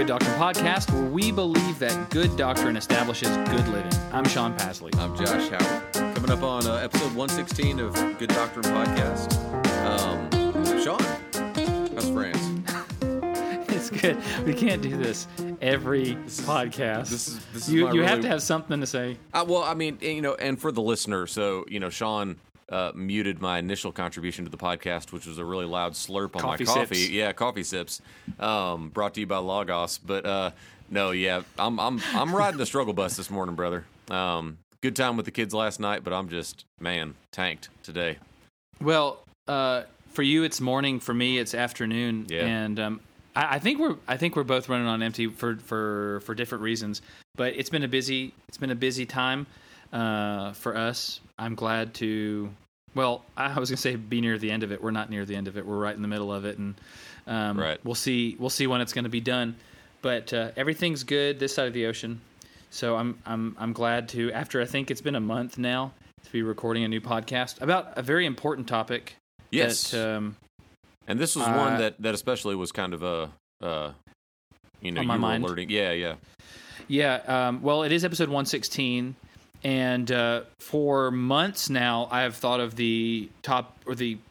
Good Doctrine Podcast, where we believe that good doctrine establishes good living. I'm Sean Pasley. I'm Josh Howard. Coming up on episode 116 of Good Doctrine Podcast. Sean, how's France? It's good. We can't do this every podcast. This is you have to have something to say. Well, I mean, and for the listener, so, Sean muted my initial contribution to the podcast, which was a really loud slurp on my coffee. Sips. Yeah, coffee sips. Brought to you by Logos. But no, yeah, I'm riding the struggle bus this morning, brother. Good time with the kids last night, but I'm just, tanked today. Well, for you it's morning. For me it's afternoon. Yeah. And I think we're both running on empty for different reasons. But it's been a busy time for us. I'm glad to. Well, I was going to say be near the end of it. We're not near the end of it. We're right in the middle of it, and right. We'll see when it's going to be done. But everything's good this side of the ocean. So I'm glad to. After I think it's been a month now to be recording a new podcast about a very important topic. Yes. That, and this was one that especially was kind of on you my were mind. alerting. Yeah. Yeah. Well, it is episode 116. And for months now, I have thought of the topic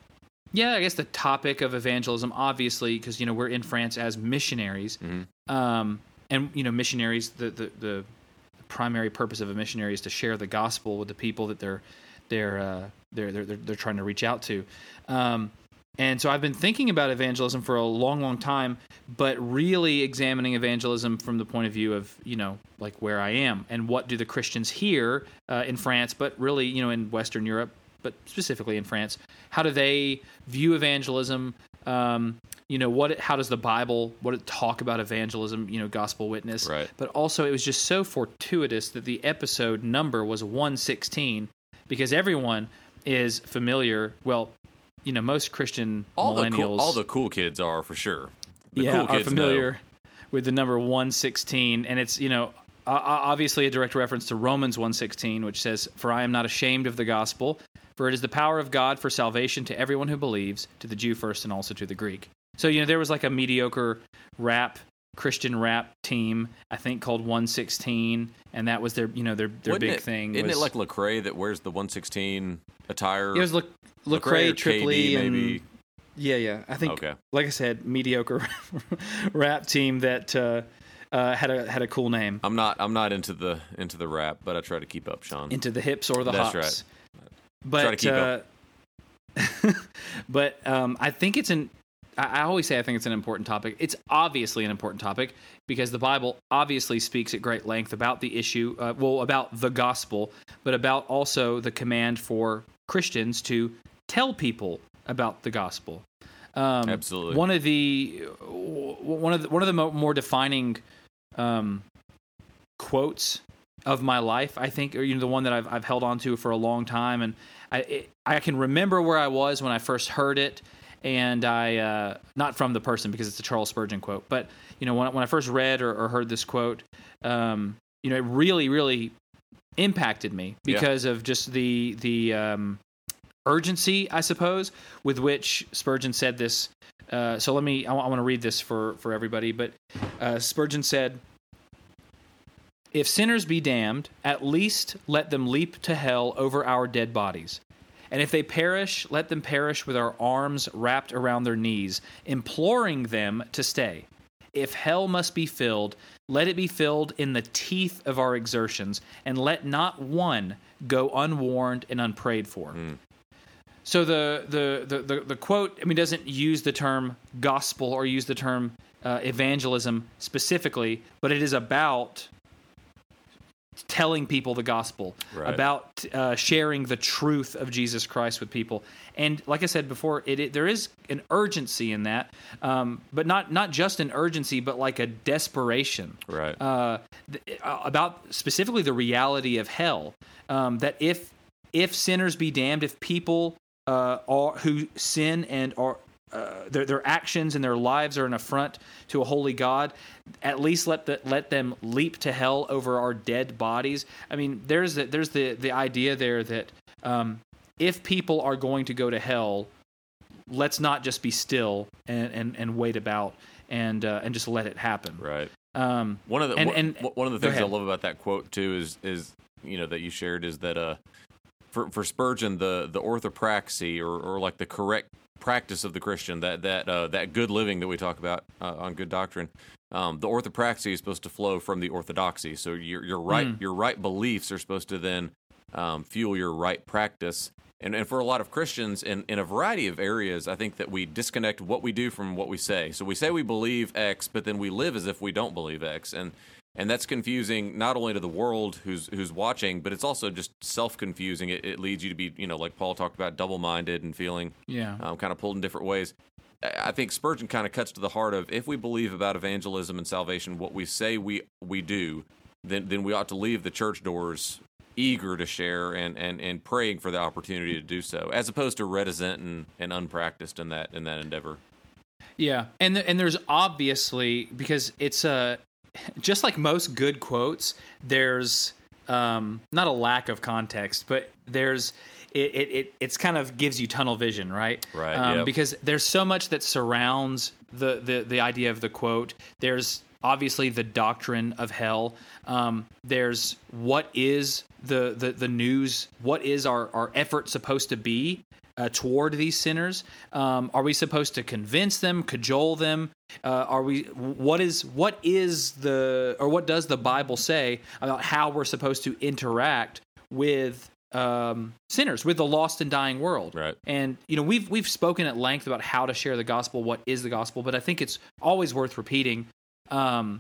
of evangelism, obviously, because, we're in France as missionaries. Mm-hmm. And, missionaries, the primary purpose of a missionary is to share the gospel with the people that they're trying to reach out to. And so I've been thinking about evangelism for a long, long time, but really examining evangelism from the point of view of, like where I am and what do the Christians here in France, but really, in Western Europe, but specifically in France, how do they view evangelism? How does the Bible, what it talk about evangelism, gospel witness? Right. But also it was just so fortuitous that the episode number was 116 because everyone is familiar, most Christian millennials, all the cool kids are for sure. Are familiar with the number 116, and it's obviously a direct reference to Romans 1:16, which says, "For I am not ashamed of the gospel, for it is the power of God for salvation to everyone who believes, to the Jew first and also to the Greek." So there was like a mediocre Christian rap team, I think, called 116, and that was their big thing. Isn't it like Lecrae that wears the 116 attire? It was Lecrae, Tripoli, KD, and maybe. Yeah. I think, okay. Like I said, mediocre rap team that had a cool name. I'm not into the rap, but I try to keep up, Sean. Into the hips or the That's hops. Right. But try to keep up. But I think I always say I think it's an important topic. It's obviously an important topic because the Bible obviously speaks at great length about the issue, about the gospel, but about also the command for Christians to tell people about the gospel. Absolutely. One of the more defining quotes of my life, I think, or the one that I've held on to for a long time, and I can remember where I was when I first heard it. And I, not from the person because it's a Charles Spurgeon quote, but when I first read or heard this quote, it really, really impacted me because of just the urgency, I suppose, with which Spurgeon said this. So I want to read this for everybody. But Spurgeon said, "If sinners be damned, at least let them leap to hell over our dead bodies. And if they perish, let them perish with our arms wrapped around their knees, imploring them to stay. If hell must be filled, let it be filled in the teeth of our exertions, and let not one go unwarned and unprayed for." So the quote, doesn't use the term gospel or use the term evangelism specifically, but it is about telling people the gospel, right, about sharing the truth of Jesus Christ with people. And like I said before, there is an urgency in that, but not just an urgency, but like a desperation, right, about specifically the reality of hell, that if sinners be damned, if people who sin and are their actions and their lives are an affront to a holy God, at least let them leap to hell over our dead bodies. There's the idea there that if people are going to go to hell, let's not just be still and wait about and just let it happen. Right. One of the one of the go things I ahead. love about that quote too is that you shared is that for Spurgeon the orthopraxy or like the correct practice of the Christian, that good living that we talk about on Good Doctrine, the orthopraxy is supposed to flow from the orthodoxy. So your right beliefs are supposed to then fuel your right practice. And for a lot of Christians in a variety of areas, I think that we disconnect what we do from what we say. So we say we believe X, but then we live as if we don't believe X. And that's confusing not only to the world who's watching, but it's also just self-confusing. It leads you to be, like Paul talked about, double-minded and feeling kind of pulled in different ways. I think Spurgeon kind of cuts to the heart of, if we believe about evangelism and salvation, what we say we do, then we ought to leave the church doors eager to share and praying for the opportunity to do so, as opposed to reticent and unpracticed in that endeavor. Yeah, and there's obviously, because it's just like most good quotes, there's not a lack of context, but there's it's kind of gives you tunnel vision, right? Right. Because there's so much that surrounds the idea of the quote. There's obviously the doctrine of hell. There's what is the news? What is our effort supposed to be toward these sinners? Are we supposed to convince them, cajole them? What does the Bible say about how we're supposed to interact with sinners, with the lost and dying world? Right. And we've spoken at length about how to share the gospel, what is the gospel, but I think it's always worth repeating. And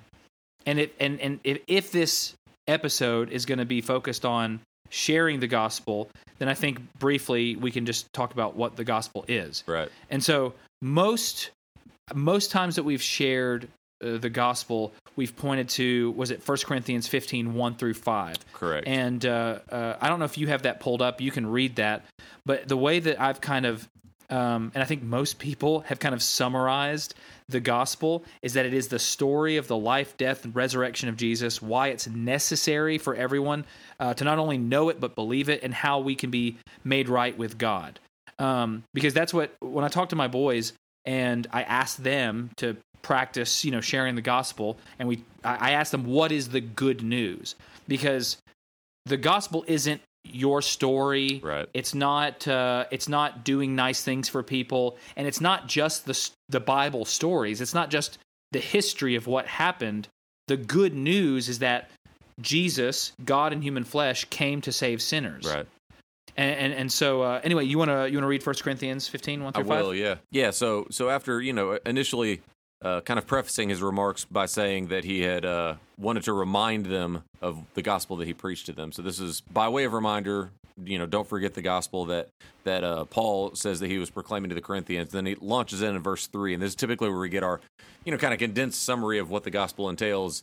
if this episode is going to be focused on sharing the gospel, then I think briefly we can just talk about what the gospel is. Right. And so most times that we've shared the gospel, we've pointed to, was it 1 Corinthians 15, 1 through 5? Correct. And I don't know if you have that pulled up. You can read that. But the way that I've kind of, and I think most people have kind of summarized the gospel, is that it is the story of the life, death, and resurrection of Jesus, why it's necessary for everyone to not only know it, but believe it, and how we can be made right with God. Because that's when I talk to my boys and I ask them to practice, sharing the gospel, and I ask them, what is the good news? Because the gospel isn't your story. Right. It's not doing nice things for people, and it's not just the Bible stories. It's not just the history of what happened. The good news is that Jesus, God in human flesh, came to save sinners. Right. And so anyway, you want to read 1 Corinthians 15, 1 through 5? I will, yeah. Yeah, so after, initially kind of prefacing his remarks by saying that he had wanted to remind them of the gospel that he preached to them. So this is by way of reminder, don't forget the gospel that Paul says that he was proclaiming to the Corinthians. Then he launches in verse 3, and this is typically where we get our, kind of condensed summary of what the gospel entails.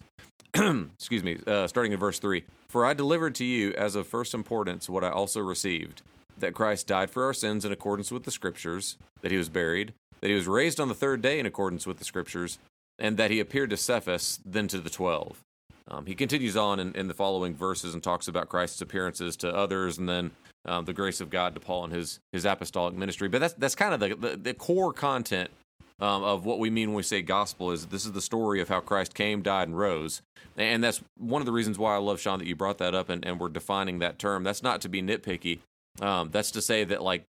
Excuse me, starting in verse 3. For I delivered to you as of first importance what I also received, that Christ died for our sins in accordance with the Scriptures, that he was buried, that he was raised on the third day in accordance with the Scriptures, and that he appeared to Cephas, then to the 12. He continues on in the following verses and talks about Christ's appearances to others, and then the grace of God to Paul and his apostolic ministry. But that's kind of the core content of what we mean when we say gospel. Is this is the story of how Christ came, died, and rose. And that's one of the reasons why I love, Sean, that you brought that up and we're defining that term. That's not to be nitpicky. That's to say that like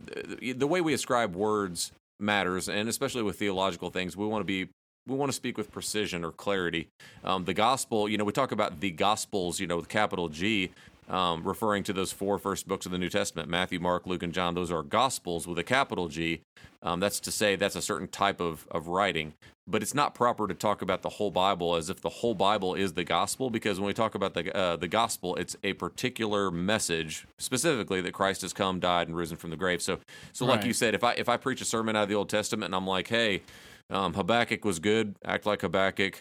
the way we ascribe words matters, and especially with theological things, we want to speak with precision or clarity. The gospel, we talk about the gospels, with capital G, referring to those 4 first books of the New Testament, Matthew, Mark, Luke, and John. Those are gospels with a capital G. That's to say that's a certain type of writing. But it's not proper to talk about the whole Bible as if the whole Bible is the gospel, because when we talk about the gospel, it's a particular message, specifically that Christ has come, died, and risen from the grave. So like Right. you said, if I preach a sermon out of the Old Testament and I'm like, hey, Habakkuk was good, act like Habakkuk.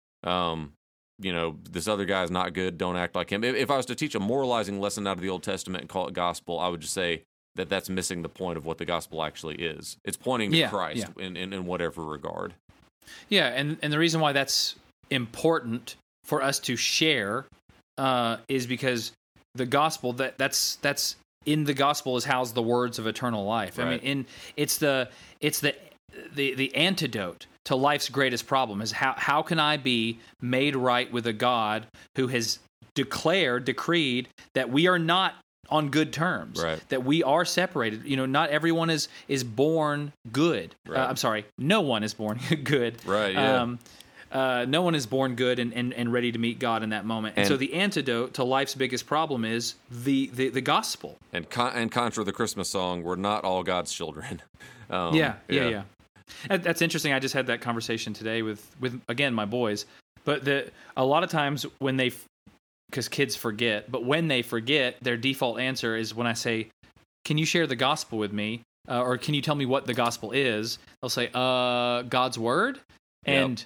This other guy's not good, don't act like him. If I was to teach a moralizing lesson out of the Old Testament and call it gospel, I would just say that that's missing the point of what the gospel actually is. It's pointing to Christ in whatever regard. Yeah, and the reason why that's important for us to share is because the gospel that's in the gospel is housed the words of eternal life. Right. I mean, it's the antidote to life's greatest problem is how can I be made right with a God who has decreed that we are not on good terms, Right. that we are separated. Not everyone is born good. Right. I'm sorry, no one is born good. Right, yeah. No one is born good and ready to meet God in that moment. And so the antidote to life's biggest problem is the gospel. And contra the Christmas song, we're not all God's children. Yeah. That's interesting. I just had that conversation today with again, my boys. But a lot of times when because kids forget, but when they forget, their default answer is when I say, "Can you share the gospel with me?" Or "Can you tell me what the gospel is?" They'll say, God's word." And,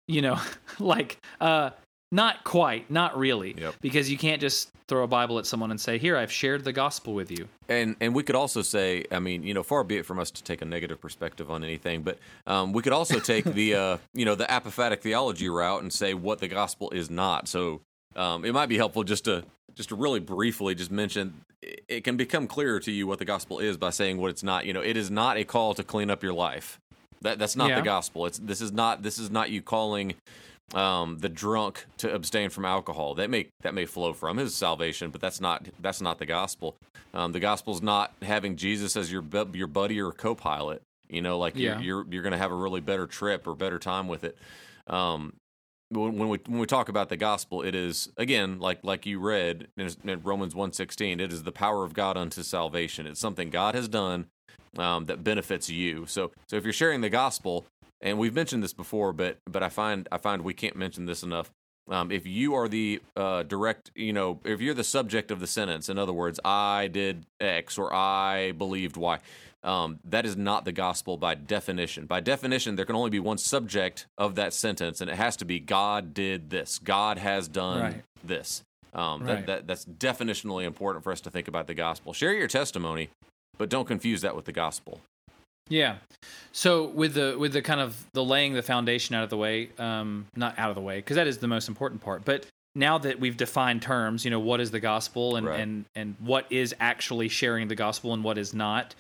not quite, not really. Yep. Because you can't just throw a Bible at someone and say, "Here, I've shared the gospel with you." And we could also say, I mean, far be it from us to take a negative perspective on anything, but we could also take the apophatic theology route and say what the gospel is not. So it might be helpful just to really briefly just mention it can become clearer to you what the gospel is by saying what it's not. It is not a call to clean up your life. That's not the gospel. This is not you calling the drunk to abstain from alcohol. That may flow from his salvation, but that's not the gospel. The gospel's not having Jesus as your buddy or co-pilot. You're going to have a really better trip or better time with it. When we talk about the gospel, it is, again, like you read in Romans 1:16, it is the power of God unto salvation. It's something God has done that benefits you. So if you're sharing the gospel, and we've mentioned this before, but I find we can't mention this enough. If you are the if you're the subject of the sentence, in other words, I did X or I believed Y, that is not the gospel by definition. By definition, there can only be one subject of that sentence, and it has to be God did this. God has done this. That's definitionally important for us to think about the gospel. Share your testimony, but don't confuse that with the gospel. Yeah. So with the kind of the laying the foundation out of the way, not out of the way, because that is the most important part, but now that we've defined terms, what is the gospel and what is actually sharing the gospel and what is not.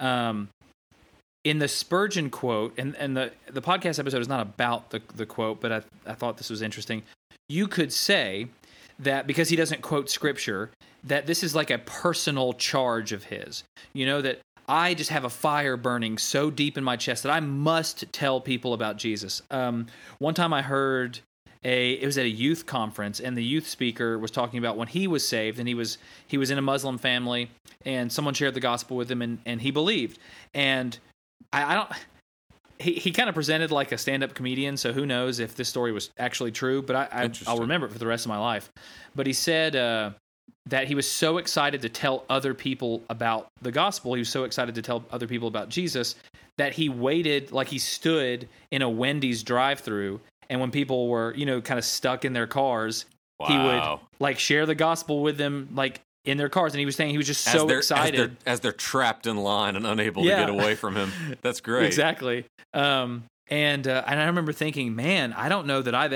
In the Spurgeon quote, and the podcast episode is not about the quote, but I thought this was interesting. You could say that because he doesn't quote scripture, that this is like a personal charge of his. That I just have a fire burning so deep in my chest that I must tell people about Jesus. One time I heard it was at a youth conference, and the youth speaker was talking about when he was saved, and he was in a Muslim family, and someone shared the gospel with him, and he believed. And I don't. He kind of presented like a stand-up comedian, so who knows if this story was actually true, but I'll remember it for the rest of my life. But he said that he was so excited to tell other people about the gospel, he was so excited to tell other people about Jesus, that he waited, like he stood in a Wendy's drive-thru, and when people were, kind of stuck in their cars, he would like share the gospel with them, like in their cars. And he was saying he was just so excited as they're trapped in line and unable to get away from him. That's great. Exactly. And I remember thinking, man, I don't know that I've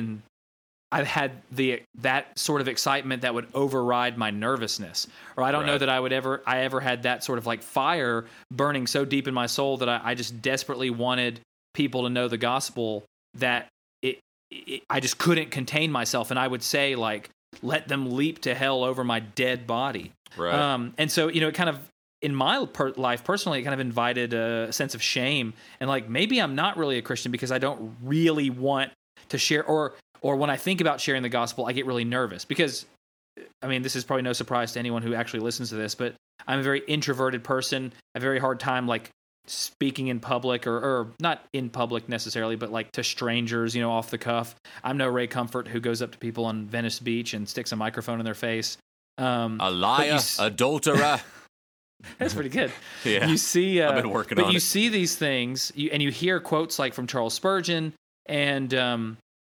had that sort of excitement that would override my nervousness, or I don't know that I ever had that sort of like fire burning so deep in my soul that I just desperately wanted people to know the gospel that I just couldn't contain myself, and I would say like, let them leap to hell over my dead body. Right. And so it kind of in my life personally, it kind of invited a sense of shame, and like maybe I'm not really a Christian because I don't really want to share, or when I think about sharing the gospel, I get really nervous because, I mean, this is probably no surprise to anyone who actually listens to this, but I'm a very introverted person. I have a very hard time like speaking in public, or not in public necessarily, but like to strangers, off the cuff. I'm no Ray Comfort who goes up to people on Venice Beach and sticks a microphone in their face. A liar, adulterer. That's pretty good. Yeah, you see, I've been working on it. But you see these things, and you hear quotes like from Charles Spurgeon, and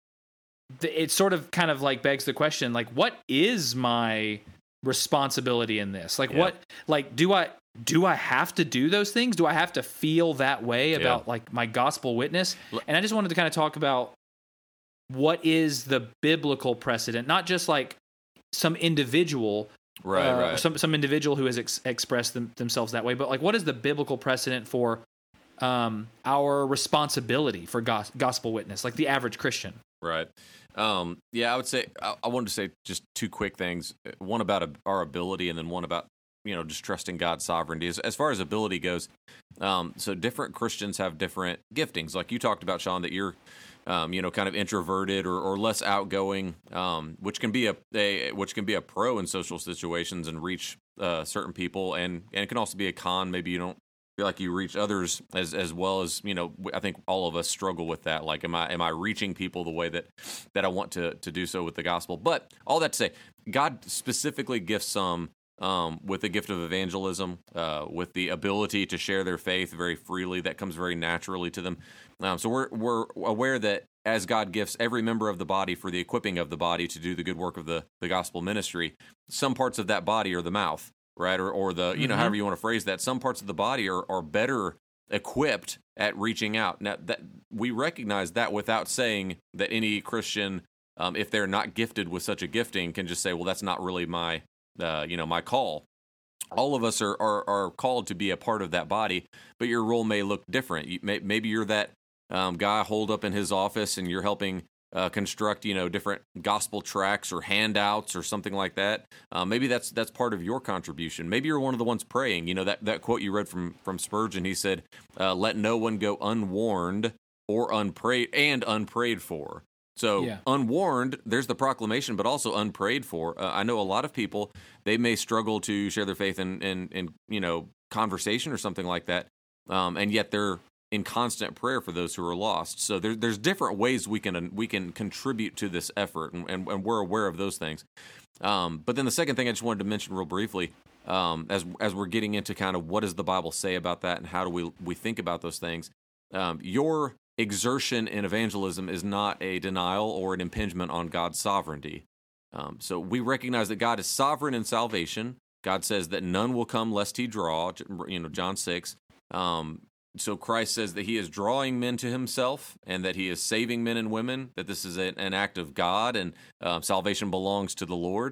it sort of kind of like begs the question, like, what is my responsibility in this? Like, what, like, do I have to do those things? Do I have to feel that way about like my gospel witness? And I just wanted to kind of talk about what is the biblical precedent, not just like some individual, right. some individual who has expressed themselves that way, but like what is the biblical precedent for our responsibility for gospel witness, like the average Christian? Right. Yeah, I would say I wanted to say just two quick things. One about our ability, and then one about just trusting God's sovereignty. As far as ability goes, so different Christians have different giftings. Like you talked about, Sean, that you're kind of introverted or less outgoing, which can be a pro in social situations and reach certain people, and it can also be a con. Maybe you don't feel like you reach others as well as I think all of us struggle with that. Like, am I reaching people the way that I want to do so with the gospel? But all that to say, God specifically gifts some with the gift of evangelism, with the ability to share their faith very freely. That comes very naturally to them. So we're aware that as God gifts every member of the body for the equipping of the body to do the good work of the gospel ministry, some parts of that body are the mouth, right? Or the, however you want to phrase that. Some parts of the body are better equipped at reaching out. Now, that we recognize that without saying that any Christian, if they're not gifted with such a gifting, can just say, well, that's not really my call. All of us are called to be a part of that body, but your role may look different. Maybe you're that guy holed up in his office and you're helping construct, different gospel tracts or handouts or something like that. Maybe that's part of your contribution. Maybe you're one of the ones praying. That quote you read from Spurgeon. He said, "Let no one go unwarned or unprayed for." So unwarned, there's the proclamation, but also unprayed for. I know a lot of people, they may struggle to share their faith in conversation or something like that, and yet they're in constant prayer for those who are lost. So there's different ways we can contribute to this effort, and we're aware of those things. But then the second thing I just wanted to mention real briefly, as we're getting into kind of what does the Bible say about that and how do we think about those things, your exertion in evangelism is not a denial or an impingement on God's sovereignty. So we recognize that God is sovereign in salvation. God says that none will come lest he draw, John 6. So Christ says that he is drawing men to himself and that he is saving men and women, that this is an act of God, and salvation belongs to the Lord.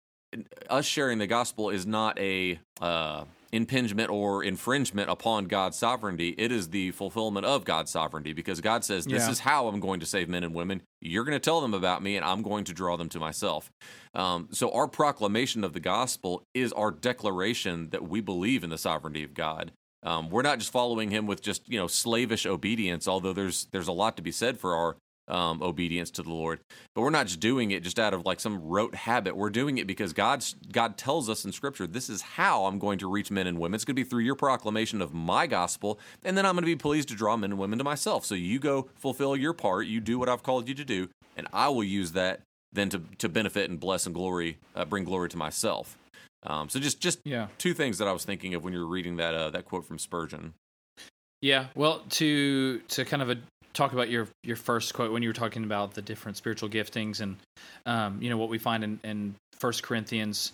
Us sharing the gospel is not a impingement or infringement upon God's sovereignty. It is the fulfillment of God's sovereignty, because God says, this is how I'm going to save men and women. You're going to tell them about me, and I'm going to draw them to myself. So our proclamation of the gospel is our declaration that we believe in the sovereignty of God. We're not just following him with just slavish obedience, although there's a lot to be said for our obedience to the Lord. But we're not just doing it just out of like some rote habit. We're doing it because God tells us in Scripture, this is how I'm going to reach men and women. It's going to be through your proclamation of my gospel, and then I'm going to be pleased to draw men and women to myself. So you go fulfill your part, you do what I've called you to do, and I will use that then to benefit and bless and bring glory to myself. So just two things that I was thinking of when you were reading that quote from Spurgeon. Yeah, well, to kind of talk about your first quote when you were talking about the different spiritual giftings and what we find in 1 Corinthians,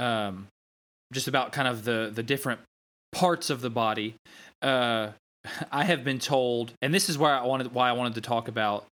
just about kind of the different parts of the body. I have been told, and this is why I wanted to talk about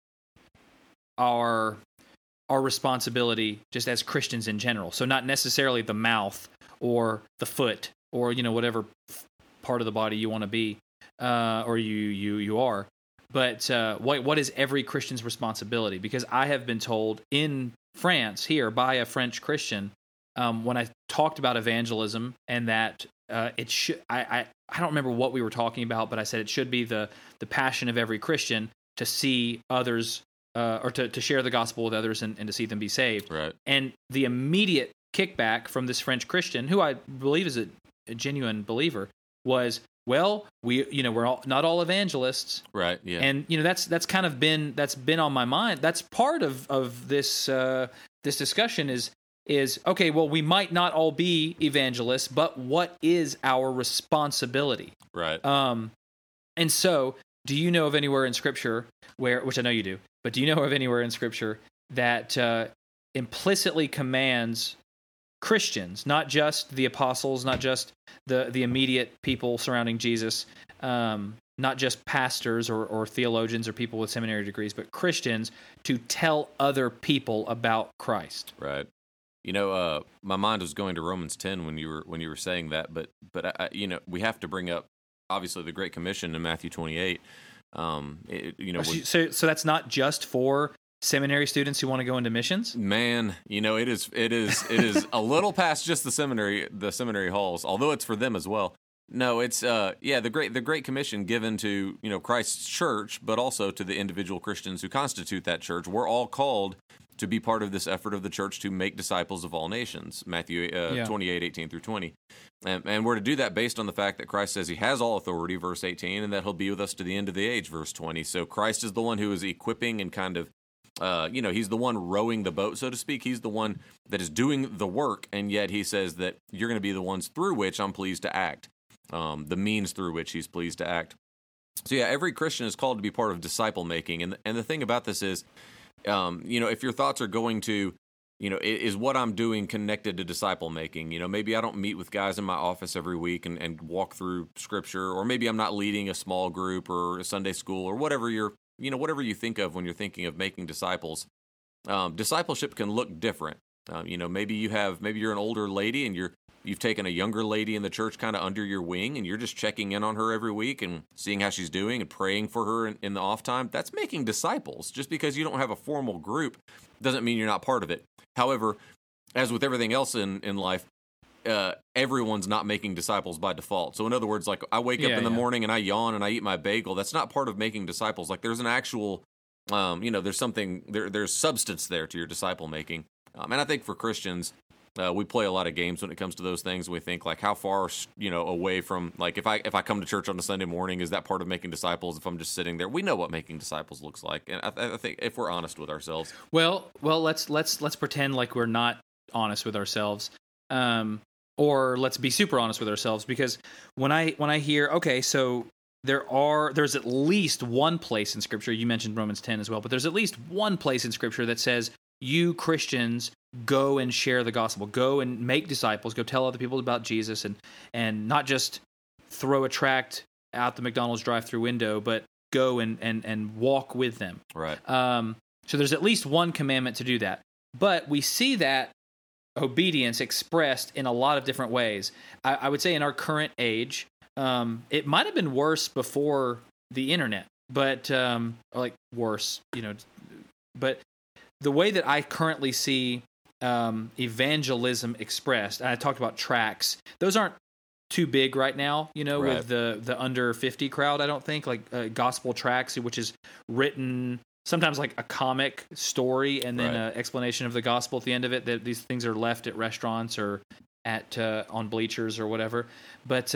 our responsibility just as Christians in general. So not necessarily the mouth or the foot or whatever part of the body you want to be or you are. But what is every Christian's responsibility? Because I have been told in France here by a French Christian when I talked about evangelism and that it should. I don't remember what we were talking about, but I said it should be the passion of every Christian to see others or to share the gospel with others and to see them be saved. Right. And the immediate kickback from this French Christian, who I believe is a genuine believer, was, well, we're not all evangelists, right? Yeah, and that's kind of been on my mind. That's part of this this discussion is okay. Well, we might not all be evangelists, but what is our responsibility? Right. And so, do you know of anywhere in Scripture which I know you do, but do you know of anywhere in Scripture that implicitly commands Christians, not just the apostles, not just the immediate people surrounding Jesus, not just pastors or theologians or people with seminary degrees, but Christians to tell other people about Christ? Right. My mind was going to Romans 10 when you were saying that, but we have to bring up obviously the Great Commission in Matthew 28. So that's not just for seminary students who want to go into missions? Man, it is a little past just the seminary halls, although it's for them as well. No, it's the Great Commission given to, Christ's church, but also to the individual Christians who constitute that church. We're all called to be part of this effort of the church to make disciples of all nations. Matthew 28:18-20. And we're to do that based on the fact that Christ says he has all authority, verse 18, and that he'll be with us to the end of the age, verse 20. So Christ is the one who is equipping and kind of he's the one rowing the boat, so to speak. He's the one that is doing the work, and yet he says that you're going to be the ones through which I'm pleased to act, the means through which he's pleased to act. So yeah, every Christian is called to be part of disciple making, and the thing about this is, if your thoughts are going to, is what I'm doing connected to disciple making? Maybe I don't meet with guys in my office every week and walk through scripture, or maybe I'm not leading a small group or a Sunday school or whatever whatever you think of when you're thinking of making disciples. Discipleship can look different. Maybe you're an older lady and you've taken a younger lady in the church kind of under your wing, and you're just checking in on her every week and seeing how she's doing and praying for her in the off time. That's making disciples. Just because you don't have a formal group doesn't mean you're not part of it. However, as with everything else in life, everyone's not making disciples by default. So in other words, like I wake up in the morning and I yawn and I eat my bagel. That's not part of making disciples. Like there's an actual, there's something, there's substance there to your disciple making. And I think for Christians, we play a lot of games when it comes to those things. We think like how far, away from, like if I come to church on a Sunday morning, is that part of making disciples? If I'm just sitting there, we know what making disciples looks like. And I think if we're honest with ourselves. Well, let's pretend like we're not honest with ourselves. Or let's be super honest with ourselves, because when I hear, okay, so there's at least one place in Scripture, you mentioned Romans 10 as well, but there's at least one place in Scripture that says you Christians go and share the gospel, go and make disciples, go tell other people about Jesus, and not just throw a tract out the McDonald's drive-through window, but go and walk with them. Right. So there's at least one commandment to do that. But we see that obedience expressed in a lot of different ways. I would say in our current age, it might have been worse before the internet, but worse, but the way that I currently see evangelism expressed, and I talked about tracts, those aren't too big right now, right. With the under 50 crowd, I don't think, like gospel tracts, which is written sometimes like a comic story and then an explanation of the gospel at the end of it, that these things are left at restaurants or at on bleachers or whatever. But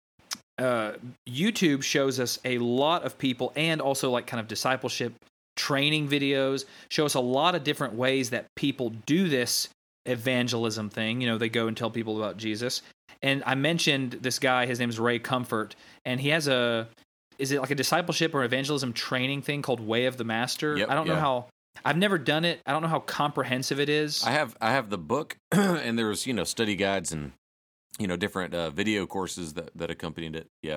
YouTube shows us a lot of people, and also like kind of discipleship training videos, show us a lot of different ways that people do this evangelism thing. They go and tell people about Jesus. And I mentioned this guy, his name is Ray Comfort, and he has is it like a discipleship or evangelism training thing called Way of the Master? Yep, I don't know how, I've never done it. I don't know how comprehensive it is. I have the book, and there's, study guides and, different video courses that accompanied it. Yeah.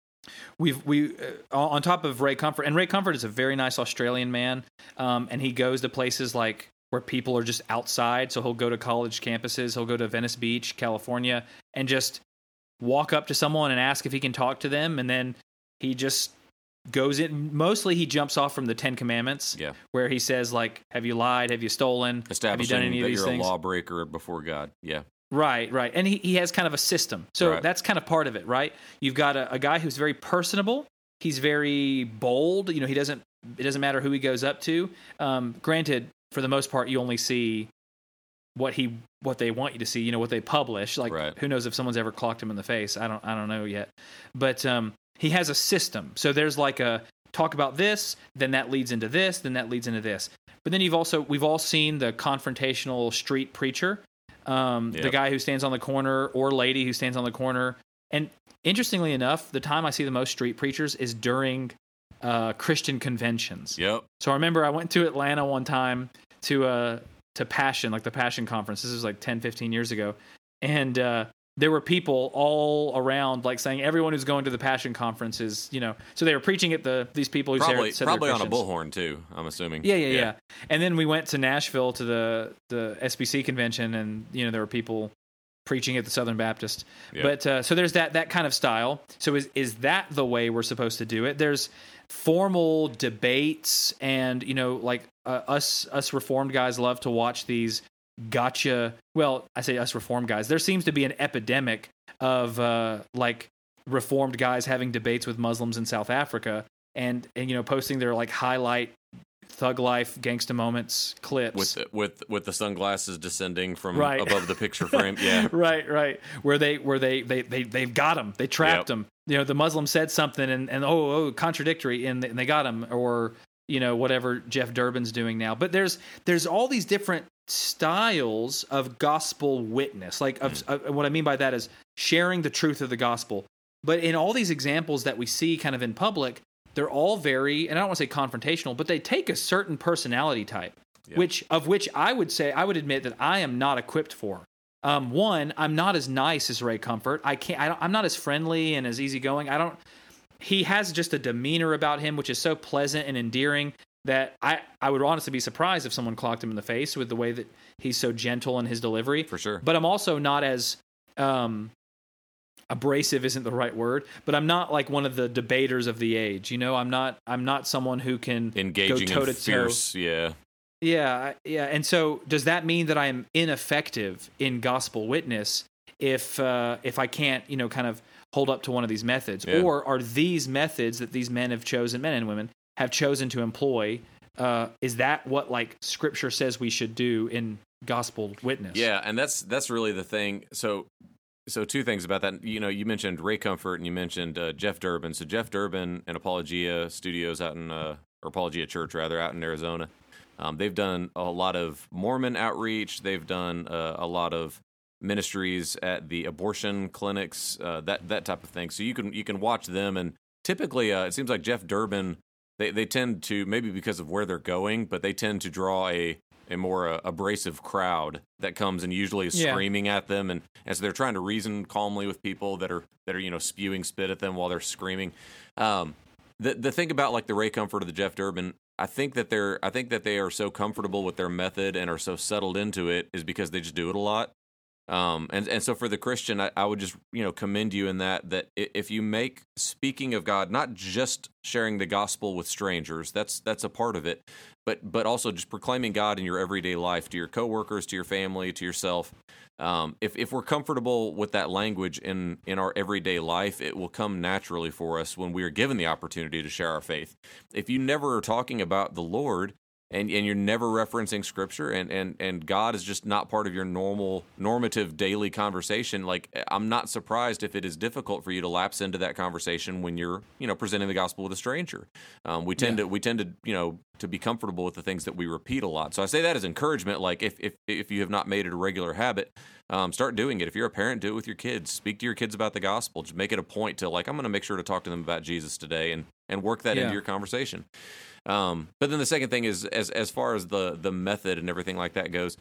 We on top of Ray Comfort, and Ray Comfort is a very nice Australian man, and he goes to places like where people are just outside. So he'll go to college campuses, he'll go to Venice Beach, California, and just walk up to someone and ask if he can talk to them, and then he just goes in. Mostly he jumps off from the 10 Commandments, where he says, like, have you lied? Have you stolen? Have you done any of these you're things? A lawbreaker before God. Yeah. Right. And he has kind of a system. So that's kind of part of it, right? You've got a guy who's very personable. He's very bold. It doesn't matter who he goes up to. Granted, for the most part, you only see what they want you to see, what they publish. Like, who knows if someone's ever clocked him in the face? I don't know yet. But he has a system. So there's like a talk about this, then that leads into this, then that leads into this. But then we've all seen the confrontational street preacher. The guy who stands on the corner, or lady who stands on the corner. And interestingly enough, the time I see the most street preachers is during Christian conventions. Yep. So I remember I went to Atlanta one time to Passion, like the Passion conference. This was like 10, 15 years ago. And there were people all around, like saying everyone who's going to the Passion conference is, so they were preaching at these people who said probably they're on a Christians. bullhorn too, I'm assuming. Yeah. And then we went to Nashville to the SBC convention, and there were people preaching at the Southern Baptist. Yep. But so there's that kind of style. So is that the way we're supposed to do it? There's formal debates, and like us Reformed guys love to watch these gotcha. Well, I say us Reformed guys. There seems to be an epidemic of like Reformed guys having debates with Muslims in South Africa, and posting their like highlight thug life gangsta moments clips with the sunglasses descending from right. above the picture frame. Yeah. right. Where they've got him. They trapped him. The Muslim said something and contradictory, and they got him, or whatever Jeff Durbin's doing now. But there's all these different styles of gospel witness. Like what I mean by that is sharing the truth of the gospel. But in all these examples that we see kind of in public, they're all very, and I don't want to say confrontational, but they take a certain personality type, which I would admit that I am not equipped for. One, I'm not as nice as Ray Comfort. I'm not as friendly and as easygoing. He has just a demeanor about him which is so pleasant and endearing that I would honestly be surprised if someone clocked him in the face with the way that he's so gentle in his delivery. For sure. But I'm also not as abrasive isn't the right word, but I'm not like one of the debaters of the age. I'm not someone who can engaging go toe and to fierce. toe. Yeah. And so does that mean that I am ineffective in gospel witness if I can't, kind of hold up to one of these methods? Yeah. Or are these methods that these men and women have chosen to employ, is that what like Scripture says we should do in gospel witness? Yeah, and that's really the thing. So two things about that. You mentioned Ray Comfort and you mentioned Jeff Durbin. So Jeff Durbin and Apologia Studios or Apologia Church rather, out in Arizona. They've done a lot of Mormon outreach. They've done a lot of ministries at the abortion clinics, that type of thing. So you can watch them, and typically it seems like Jeff Durbin, they tend to, maybe because of where they're going, but they tend to draw a more abrasive crowd that comes and usually is screaming at them, and so they're trying to reason calmly with people that are spewing spit at them while they're screaming. The thing about like the Ray Comfort or the Jeff Durbin, I think that they are so comfortable with their method and are so settled into it is because they just do it a lot. And so for the Christian, I would just commend you in that if you make speaking of God, not just sharing the gospel with strangers, that's a part of it, but also just proclaiming God in your everyday life to your coworkers, to your family, to yourself. If we're comfortable with that language in our everyday life, it will come naturally for us when we are given the opportunity to share our faith. If you never are talking about the Lord, and you're never referencing Scripture, and God is just not part of your normative daily conversation, like, I'm not surprised if it is difficult for you to lapse into that conversation when you're presenting the gospel with a stranger. We tend to be comfortable with the things that we repeat a lot. So I say that as encouragement. Like, if you have not made it a regular habit, start doing it. If you're a parent, do it with your kids. Speak to your kids about the gospel. Just make it a point to, like, I'm going to make sure to talk to them about Jesus today, and work that into your conversation. But then the second thing is, as far as the method and everything like that goes,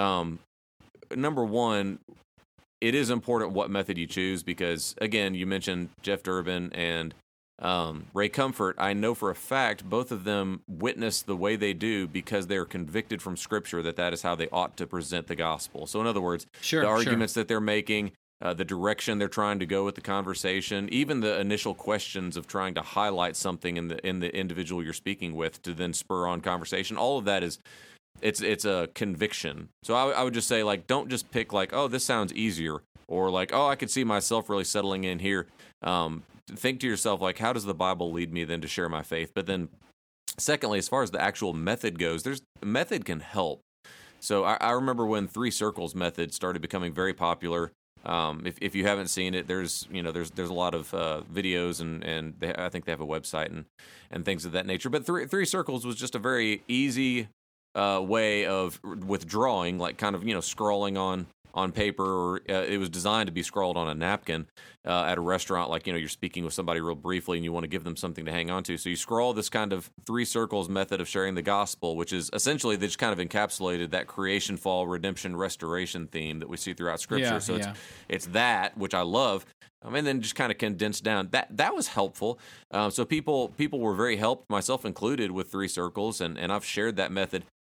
number one, it is important what method you choose, because again, you mentioned Jeff Durbin and Ray Comfort. I know for a fact both of them witness the way they do because they are convicted from Scripture that is how they ought to present the gospel. So in other words, the arguments that they're making, the direction they're trying to go with the conversation, even the initial questions of trying to highlight something in the individual you're speaking with to then spur on conversation, all of that it's a conviction. So I would just say, like, don't just pick like, oh, this sounds easier, or like, oh, I could see myself really settling in here. Think to yourself, like, how does the Bible lead me then to share my faith? But then secondly, as far as the actual method goes, method can help. So I remember when 3 Circles method started becoming very popular. If you haven't seen it, there's a lot of videos and I think they have a website and things of that nature. But 3 Circles was just a very easy way of withdrawing, like kind of scrolling on paper, or it was designed to be scrawled on a napkin at a restaurant. Like you're speaking with somebody real briefly and you want to give them something to hang on to. So you scroll this kind of 3 Circles method of sharing the gospel, which is essentially they just kind of encapsulated that creation, fall, redemption, restoration theme that we see throughout Scripture. It's that, which I love. And then just kind of condensed down. That was helpful. So people were very helped, myself included, with 3 Circles, and I've shared that method.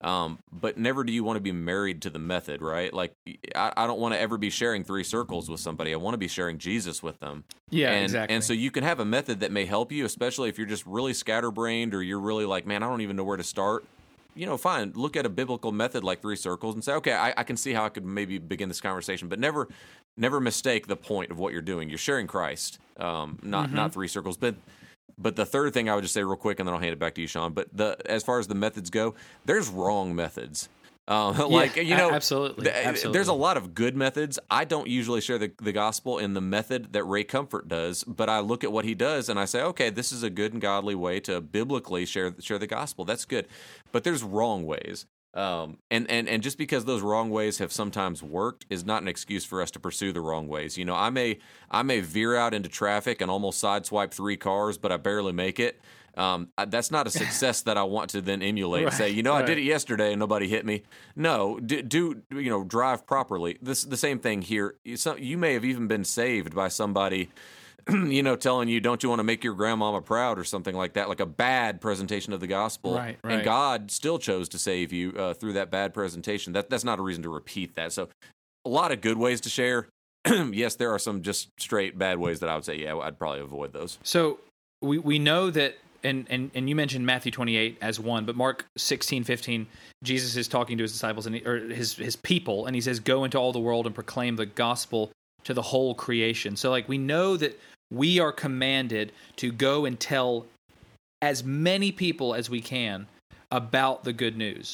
But never do you want to be married to the method, right? Like, I don't want to ever be sharing 3 circles with somebody. I want to be sharing Jesus with them. Yeah, and, exactly. And so you can have a method that may help you, especially if you're just really scatterbrained or you're really like, man, I don't even know where to start. Fine. Look at a biblical method like 3 circles and say, okay, I can see how I could maybe begin this conversation, but never mistake the point of what you're doing. You're sharing Christ, not 3 circles. But the third thing I would just say real quick, and then I'll hand it back to you, Sean. But as far as the methods go, there's wrong methods. Absolutely. There's a lot of good methods. I don't usually share the gospel in the method that Ray Comfort does, but I look at what he does and I say, okay, this is a good and godly way to biblically share the gospel. That's good. But there's wrong ways. And just because those wrong ways have sometimes worked is not an excuse for us to pursue the wrong ways. I may veer out into traffic and almost sideswipe 3 cars, but I barely make it. That's not a success that I want to then emulate. Right, Say, I did it yesterday and nobody hit me. No, drive properly. The same thing here. You may have even been saved by somebody, telling you, don't you want to make your grandmama proud or something like that, like a bad presentation of the gospel. Right. And God still chose to save you through that bad presentation. That's not a reason to repeat that. So a lot of good ways to share. Yes, there are some just straight bad ways that I would say, yeah, I'd probably avoid those. So we know that, and you mentioned Matthew 28 as one, but Mark 16:15, Jesus is talking to his disciples or his people, and he says, "Go into all the world and proclaim the gospel to the whole creation." So, we know that we are commanded to go and tell as many people as we can about the good news.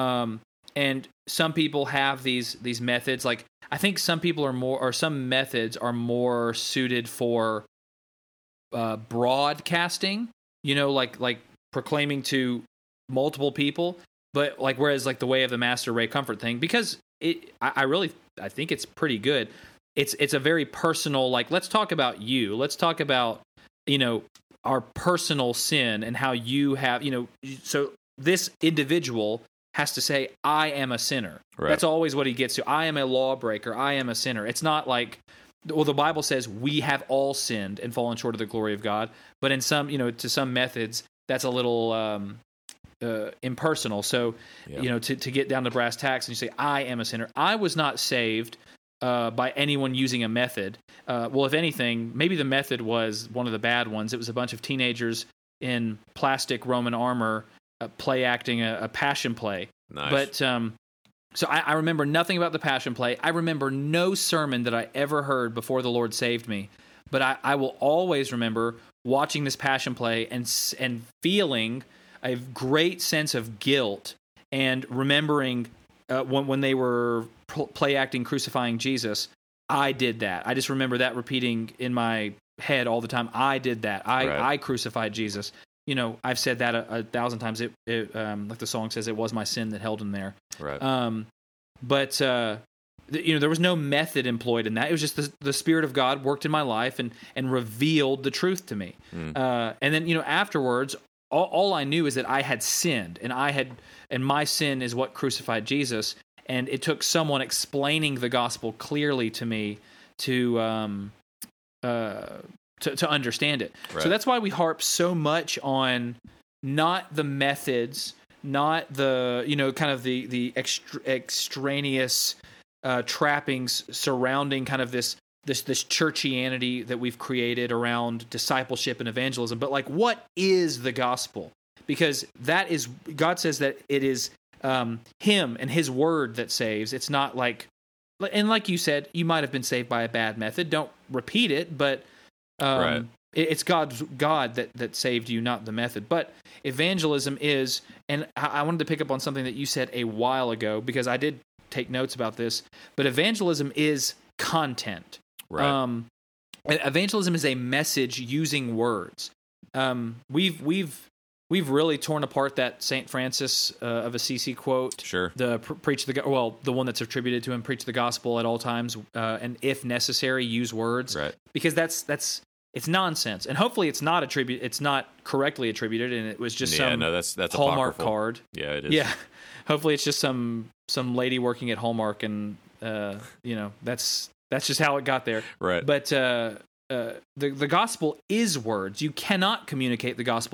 And some people have these methods. Like, I think some people some methods are more suited for broadcasting. Like proclaiming to multiple people, but whereas the way of the master Ray Comfort thing, because I think it's pretty good. It's a very personal, let's talk about you. Let's talk about, our personal sin and how you have, so this individual has to say, I am a sinner. Right. That's always what he gets to. I am a lawbreaker. I am a sinner. It's not like, well, the Bible says we have all sinned and fallen short of the glory of God. But in some, to some methods, that's a little impersonal. So, to get down to brass tacks and you say, I am a sinner. I was not saved by anyone using a method. Well, if anything, maybe the method was one of the bad ones. It was a bunch of teenagers in plastic Roman armor play acting a passion play. Nice. But so I remember nothing about the Passion Play. I remember no sermon that I ever heard before the Lord saved me. But I will always remember watching this Passion Play and feeling a great sense of guilt, and remembering when they were play acting crucifying Jesus, I did that. I just remember that repeating in my head all the time. I did that. I crucified Jesus. I've said that a thousand times. It like the song says, it was my sin that held him there. Right. But there was no method employed in that. It was just the Spirit of God worked in my life and revealed the truth to me. And then afterwards, all I knew is that I had sinned, and my sin is what crucified Jesus. And it took someone explaining the gospel clearly to me to understand it. Right. So that's why we harp so much on not the methods, not the kind of the extraneous trappings surrounding kind of this churchianity that we've created around discipleship and evangelism, but what is the gospel? Because that is, God says that it is Him and His word that saves. It's not and like you said, you might have been saved by a bad method. Don't repeat it, but right. It's God that saved you, not the method. But evangelism is, and I wanted to pick up on something that you said a while ago, because I did take notes about this, but evangelism is content. Right. Evangelism is a message using words. We've really torn apart that St. Francis of Assisi quote. Sure. The one that's attributed to him: preach the gospel at all times, and if necessary, use words. Right. Because it's nonsense, and hopefully it's not correctly attributed, and it was just that's Hallmark apocryphal card. Yeah, it is. Yeah, hopefully it's just some lady working at Hallmark, and that's just how it got there. Right. But the gospel is words. You cannot communicate the gospel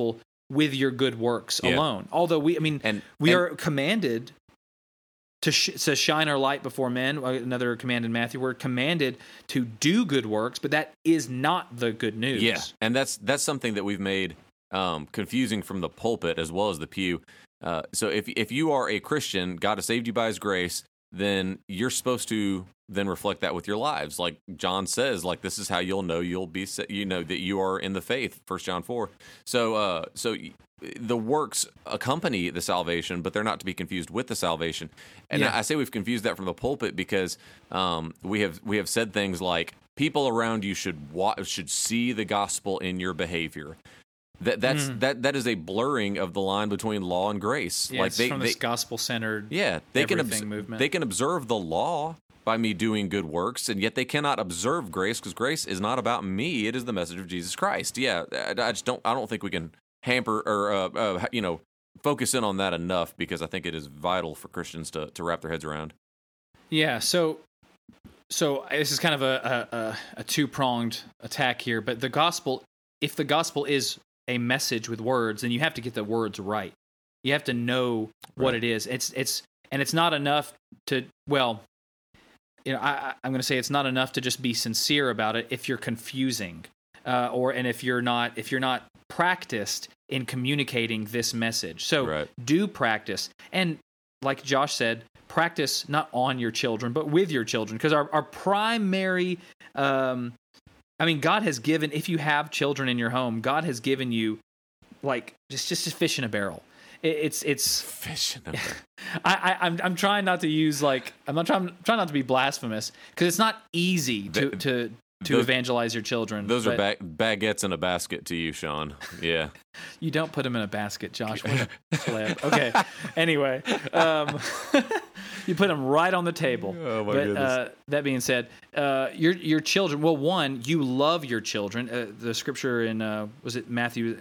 with your good works Yeah. alone. Although we And- are commanded to shine our light before men. Another command in Matthew, we're commanded to do good works, but that is not the good news. Yeah, and that's something that we've made confusing from the pulpit as well as the pew. So if you are a Christian, God has saved you by His grace, then you're supposed to then reflect that with your lives. Like John says, like this is how you'll know you'll be, that you are in the faith. 1 John 4. So the works accompany the salvation, but they're not to be confused with the salvation. And Yeah. I say we've confused that from the pulpit because we have said things like people around you should see the gospel in your behavior. That is a blurring of the line between law and grace. Yeah, it's from this gospel-centered movement. They can observe the law by me doing good works, and yet they cannot observe grace because grace is not about me. It is the message of Jesus Christ. Yeah, I don't think we can hamper or focus in on that enough because I think it is vital for Christians to wrap their heads around. Yeah, so this is kind of a two-pronged attack here, but the gospel, if the gospel is a message with words, then you have to get the words right. You have to know what it is. It's not enough to, I'm going to say it's not enough to just be sincere about it if you're confusing, and if you're not practiced in communicating this message. So do practice, and like Josh said, practice not on your children, but with your children, because our primary, God has given, if you have children in your home, God has given you like just a fish in a barrel. It's fish in a barrel. I'm trying not to use I'm trying not to be blasphemous because it's not easy to evangelize your children. Those are baguettes in a basket to you, Sean. Yeah. You don't put them in a basket, Josh. What a pleb. Okay. Anyway, you put them right on the table. Oh my goodness. That being said, your children. Well, one, you love your children. The scripture in was it Matthew?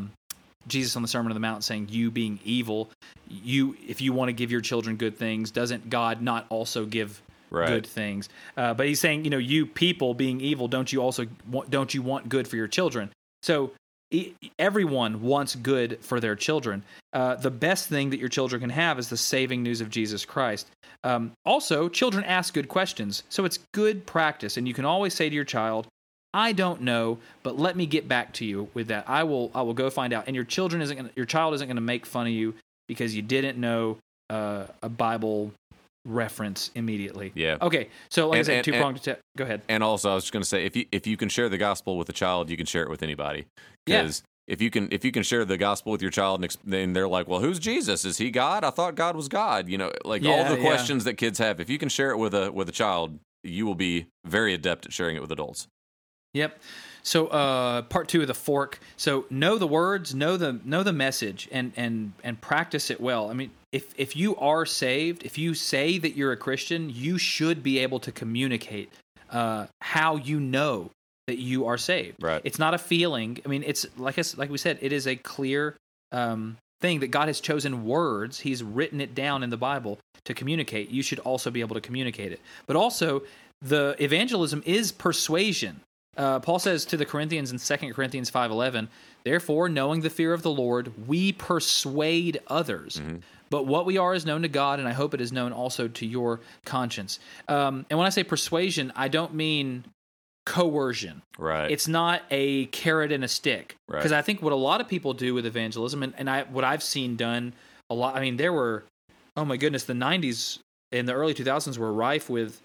Jesus on the Sermon on the Mount saying, "You being evil, if you want to give your children good things, doesn't God not also give good things?" But he's saying, you people being evil, don't you want good for your children? So everyone wants good for their children. The best thing that your children can have is the saving news of Jesus Christ. Also, children ask good questions, so it's good practice, and you can always say to your child, "I don't know, but let me get back to you with that. I will go find out." And your child isn't going to make fun of you because you didn't know a Bible reference immediately. Yeah. Okay. So like I said, two-pronged attack. Go ahead. And also, I was just going to say, if you can share the gospel with a child, you can share it with anybody. Because if you can share the gospel with your child, and then they're like, "Well, who's Jesus? Is he God? I thought God was God." All the questions that kids have. If you can share it with a child, you will be very adept at sharing it with adults. Yep. So part 2 of the fork. So know the words, know the message, and practice it well. I mean, if you are saved, if you say that you're a Christian, you should be able to communicate how you know that you are saved. Right. It's not a feeling. I mean, it's like we said, it is a clear thing that God has chosen words. He's written it down in the Bible to communicate. You should also be able to communicate it. But also, the evangelism is persuasion. Paul says to the Corinthians in 2 Corinthians 5:11, "Therefore, knowing the fear of the Lord, we persuade others. Mm-hmm. But what we are is known to God, and I hope it is known also to your conscience." And when I say persuasion, I don't mean coercion. Right. It's not a carrot and a stick. Because Right. I think what a lot of people do with evangelism, what I've seen done a lot, I mean, there were, oh my goodness, the 90s and the early 2000s were rife with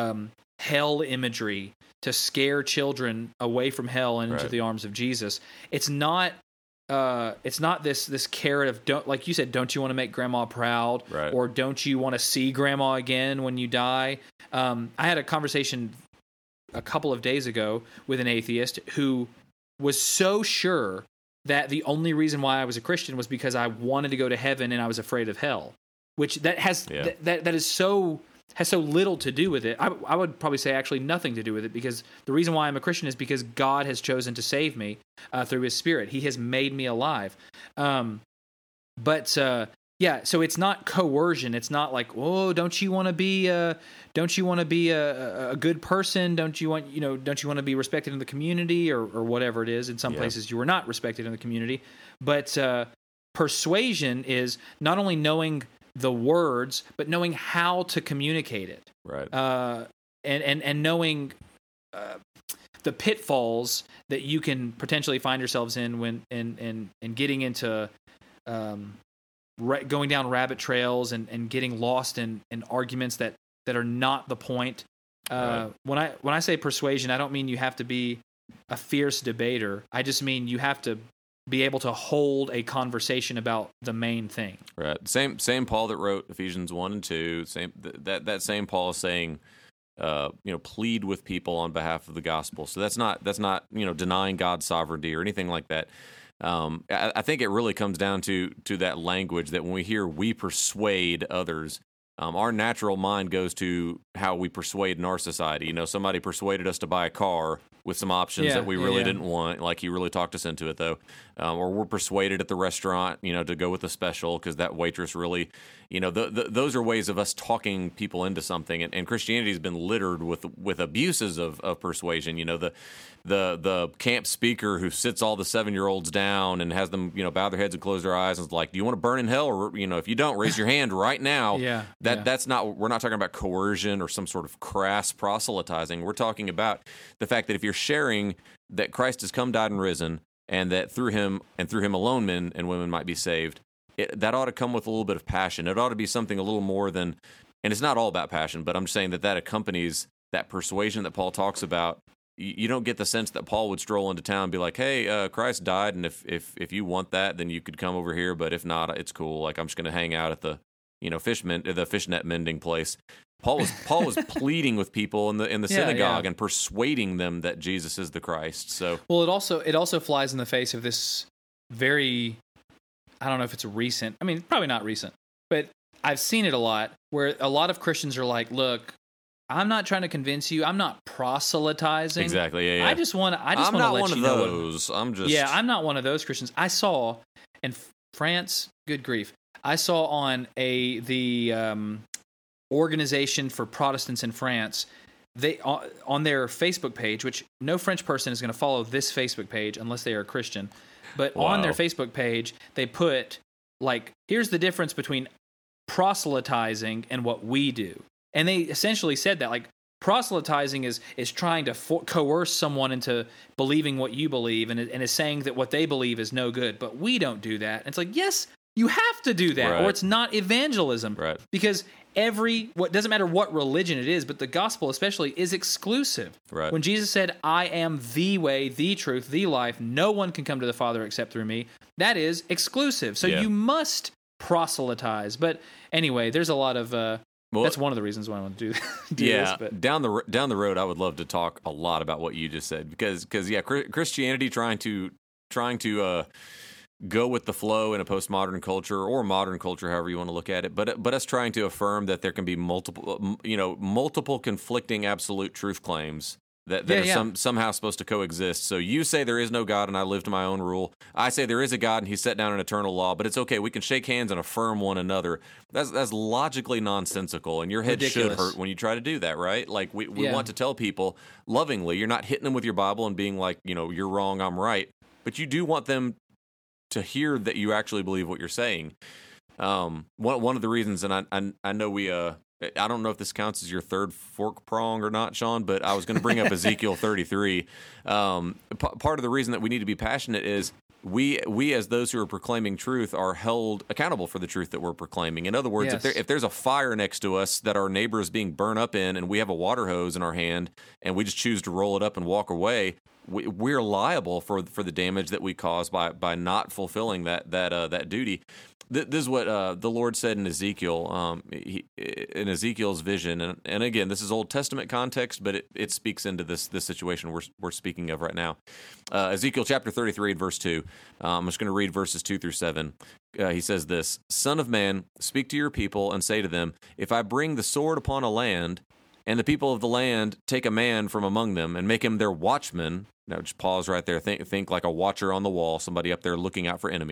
hell imagery to scare children away from hell and into the arms of Jesus. It's not this carrot of, don't, like you said, don't you want to make grandma proud, Right. or don't you want to see grandma again when you die? I had a conversation a couple of days ago with an atheist who was so sure that the only reason why I was a Christian was because I wanted to go to heaven and I was afraid of hell, which that has has so little to do with it. I would probably say actually nothing to do with it, because the reason why I'm a Christian is because God has chosen to save me through His Spirit. He has made me alive. But Yeah, so it's not coercion. It's not like, oh, don't you want to be a good person? Don't you want to be respected in the community or whatever it is? In some places, you were not respected in the community. But persuasion is not only knowing the words, but knowing how to communicate it. Right. And knowing the pitfalls that you can potentially find yourselves in when in getting into going down rabbit trails and getting lost in arguments that are not the point. Right. When I say persuasion, I don't mean you have to be a fierce debater. I just mean you have to be able to hold a conversation about the main thing. Right. Same Paul that wrote Ephesians 1 and 2. That same Paul is saying, plead with people on behalf of the gospel. So that's not denying God's sovereignty or anything like that. I think it really comes down to that language that when we hear we persuade others, our natural mind goes to how we persuade in our society. Somebody persuaded us to buy a car with some options that we really didn't want. Like he really talked us into it, though. Or we're persuaded at the restaurant, to go with a special because that waitress really, those are ways of us talking people into something. And Christianity has been littered with abuses of persuasion. The camp speaker who sits all the 7-year-olds down and has them, bow their heads and close their eyes and is like, do you want to burn in hell? Or, if you don't, raise your hand right now. That's not, we're not talking about coercion or some sort of crass proselytizing. We're talking about the fact that if you're sharing that Christ has come, died, and risen, and that through him alone men and women might be saved, that ought to come with a little bit of passion. It ought to be something a little more than, and it's not all about passion, but I'm just saying that accompanies that persuasion that Paul talks about. You don't get the sense that Paul would stroll into town and be like, hey, Christ died, and if you want that, then you could come over here, but if not, it's cool. Like, I'm just going to hang out at the fishnet mending place. Paul was pleading with people in the synagogue and persuading them that Jesus is the Christ. So, well, it also flies in the face of this very, I don't know if it's recent. I mean, probably not recent, but I've seen it a lot where a lot of Christians are like, look, I'm not trying to convince you. I'm not proselytizing. Exactly. Yeah. I just want to let you know. I'm not one of those. I'm not one of those Christians. I saw in France, good grief, I saw on the Organization for Protestants in France, they on their Facebook page, which no French person is going to follow this Facebook page unless they are a Christian, but on their Facebook page, they put, like, here's the difference between proselytizing and what we do. And they essentially said that, like, proselytizing is trying to coerce someone into believing what you believe and is saying that what they believe is no good. But we don't do that. And it's like, yes, you have to do that, or it's not evangelism. Right. Because what doesn't matter what religion it is, but the gospel especially is exclusive. Right. When Jesus said, I am the way, the truth, the life, no one can come to the Father except through me, that is exclusive. So you must proselytize. But anyway, there's a lot of... that's one of the reasons why I want to do this. But down the road, I would love to talk a lot about what you just said because Christianity trying to go with the flow in a postmodern culture or modern culture, however you want to look at it, but us trying to affirm that there can be multiple conflicting absolute truth claims that are somehow supposed to coexist. So you say there is no God and I live to my own rule. I say there is a God and he set down an eternal law, but it's okay. We can shake hands and affirm one another. That's logically nonsensical, and your head should hurt when you try to do that, right? Like we want to tell people lovingly, you're not hitting them with your Bible and being like, you're wrong, I'm right. But you do want them to hear that you actually believe what you're saying. One of the reasons, and I know I don't know if this counts as your third fork prong or not, Sean, but I was going to bring up Ezekiel 33. Part of the reason that we need to be passionate is we as those who are proclaiming truth are held accountable for the truth that we're proclaiming. In other words, if there's a fire next to us that our neighbor is being burned up in and we have a water hose in our hand and we just choose to roll it up and walk away, we're liable for the damage that we cause by not fulfilling that duty. This is what the Lord said in Ezekiel, in Ezekiel's vision, and again, this is Old Testament context, but it speaks into this situation we're speaking of right now. Ezekiel chapter 33, verse 2. I'm just going to read verses 2 through 7. He says this: Son of man, speak to your people and say to them, if I bring the sword upon a land, and the people of the land take a man from among them and make him their watchman. Now, just pause right there. Think like a watcher on the wall, somebody up there looking out for enemies.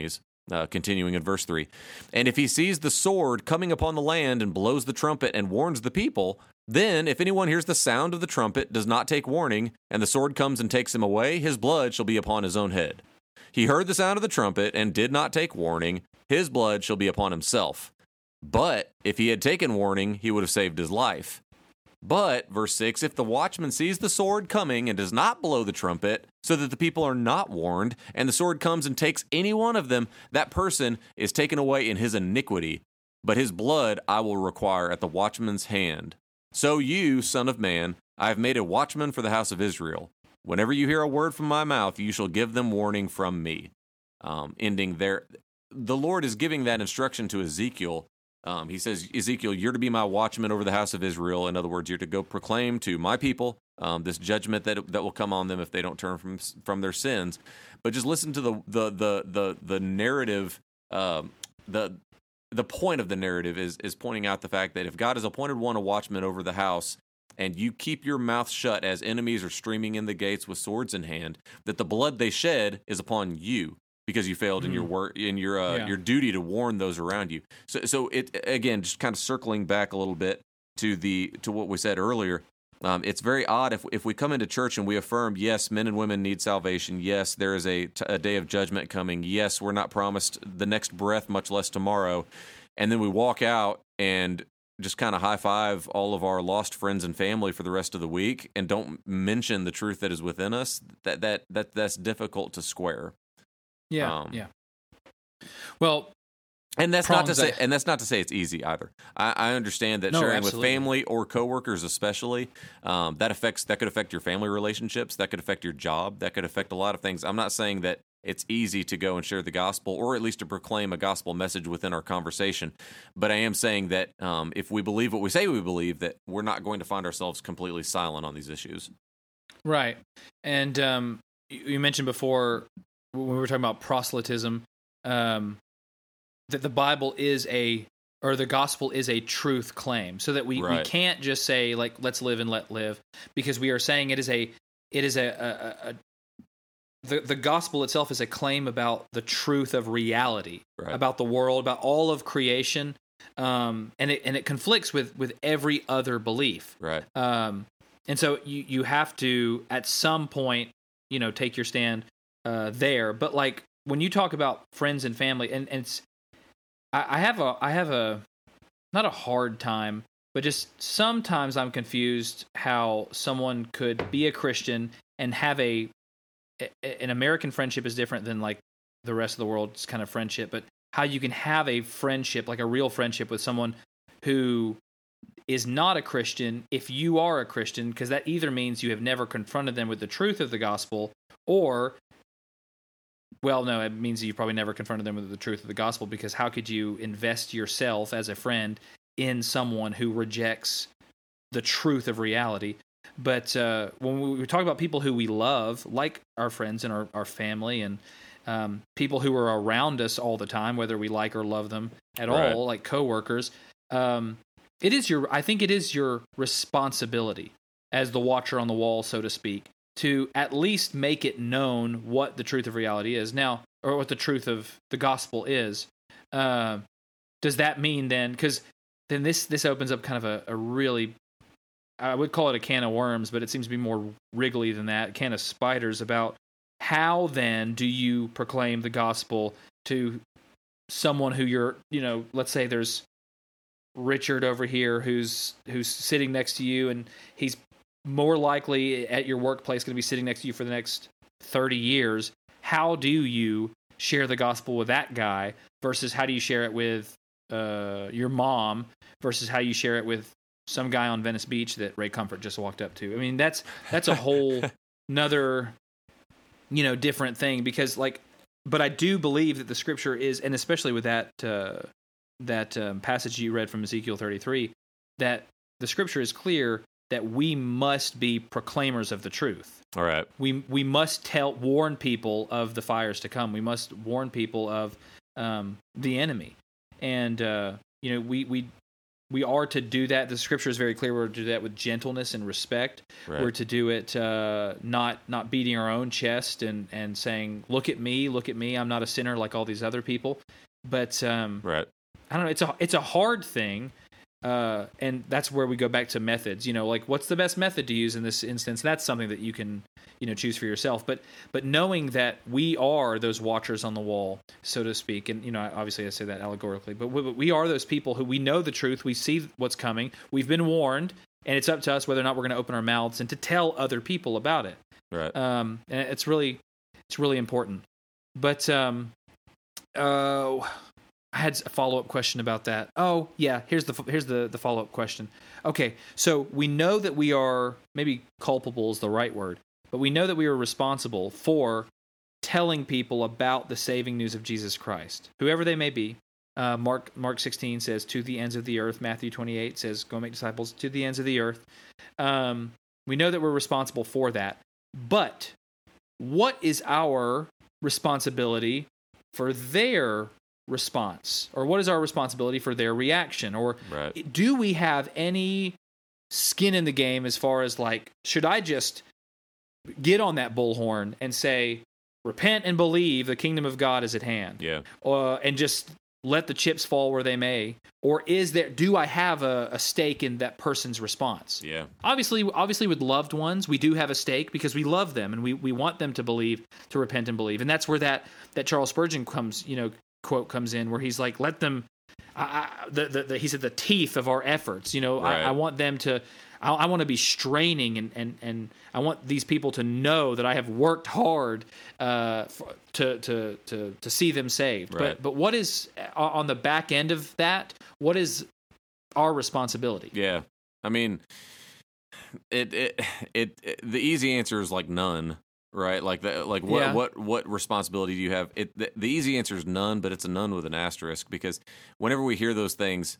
Continuing in verse 3. And if he sees the sword coming upon the land and blows the trumpet and warns the people, then if anyone hears the sound of the trumpet, does not take warning, and the sword comes and takes him away, his blood shall be upon his own head. He heard the sound of the trumpet and did not take warning, his blood shall be upon himself. But if he had taken warning, he would have saved his life. But, verse 6, if the watchman sees the sword coming and does not blow the trumpet, so that the people are not warned, and the sword comes and takes any one of them, that person is taken away in his iniquity. But his blood I will require at the watchman's hand. So you, son of man, I have made a watchman for the house of Israel. Whenever you hear a word from my mouth, you shall give them warning from me. Ending there. The Lord is giving that instruction to Ezekiel. He says, Ezekiel, you're to be my watchman over the house of Israel. In other words, you're to go proclaim to my people this judgment that will come on them if they don't turn from their sins. But just listen to the narrative. The point of the narrative is pointing out the fact that if God has appointed one a watchman over the house, and you keep your mouth shut as enemies are streaming in the gates with swords in hand, that the blood they shed is upon you, because you failed in your work, in your duty to warn those around you. So it again, just kind of circling back a little bit to what we said earlier. It's very odd if we come into church and we affirm, yes, men and women need salvation. Yes, there is a day of judgment coming. Yes, we're not promised the next breath, much less tomorrow. And then we walk out and just kind of high five all of our lost friends and family for the rest of the week, and don't mention the truth that is within us. That's difficult to square. Yeah. Well, and that's not to say it's easy either. I understand that sharing with family or coworkers, especially, that could affect your family relationships. That could affect your job. That could affect a lot of things. I'm not saying that it's easy to go and share the gospel, or at least to proclaim a gospel message within our conversation. But I am saying that if we believe what we say we believe, that we're not going to find ourselves completely silent on these issues. Right. And you mentioned before, when we were talking about proselytism, that the Bible the gospel is a truth claim, so that we can't just say, like, let's live and let live, because we are saying the gospel itself is a claim about the truth of reality, about the world, about all of creation, and it conflicts with every other belief. Right. And so you have to, at some point, take your stand there. But like when you talk about friends and family, and it's, I have a not a hard time, but just sometimes I'm confused how someone could be a Christian and have an American friendship is different than like the rest of the world's kind of friendship, but how you can have a friendship, like a real friendship with someone who is not a Christian if you are a Christian, because that either means you have never confronted them with the truth of the gospel, or, well, no, it means you've probably never confronted them with the truth of the gospel, because how could you invest yourself as a friend in someone who rejects the truth of reality? But when we talk about people who we love, like our friends and our family, and people who are around us all the time, whether we like or love them at all, like coworkers, I think it is your responsibility as the watcher on the wall, so to speak, to at least make it known what the truth of reality is now, or what the truth of the gospel is. Does that mean then, because then this opens up kind of a really, I would call it a can of worms, but it seems to be more wriggly than that, a can of spiders, about how then do you proclaim the gospel to someone who you're, let's say there's Richard over here who's sitting next to you, and he's more likely at your workplace going to be sitting next to you for the next 30 years. How do you share the gospel with that guy versus how do you share it with your mom versus how you share it with some guy on Venice Beach that Ray Comfort just walked up to? I mean, that's a whole another, different thing, because but I do believe that the scripture is, and especially with that passage you read from Ezekiel 33, that the scripture is clear that we must be proclaimers of the truth. All right. We must warn people of the fires to come. We must warn people of the enemy. And we we are to do that. The scripture is very clear. We're to do that with gentleness and respect. Right. We're to do it not beating our own chest and saying, look at me, I'm not a sinner like all these other people. But Right. I don't know. It's a hard thing, and that's where we go back to methods. Like what's the best method to use in this instance? That's something that you can choose for yourself. But knowing that we are those watchers on the wall, so to speak, and obviously I say that allegorically, but we are those people who we know the truth. We see what's coming. We've been warned, and it's up to us whether or not we're going to open our mouths and to tell other people about it. Right. And it's really important. But I had a follow-up question about that. Oh, yeah, here's the follow-up question. Okay, so we know that we are, maybe culpable is the right word, but we know that we are responsible for telling people about the saving news of Jesus Christ, whoever they may be. Mark 16 says, to the ends of the earth. Matthew 28 says, go make disciples to the ends of the earth. We know that we're responsible for that. But what is our responsibility for their response, or what is our responsibility for their reaction, or Right. do we have any skin in the game as far as like, should I just get on that bullhorn and say, repent and believe the kingdom of God is at hand, Yeah. and just let the chips fall where they may, or do I have a stake in that person's response? Yeah. Obviously with loved ones, we do have a stake because we love them and we want them to believe, to repent and believe. And that's where that Charles Spurgeon quote comes in, where he's like, let them, he said, the teeth of our efforts, Right. I want them to, I want to be straining and I want these people to know that I have worked hard to see them saved. Right. But what is on the back end of that? What is our responsibility? Yeah. I mean, the easy answer is like none, right? Like what responsibility do you have? The easy answer is none, but it's a none with an asterisk, because whenever we hear those things,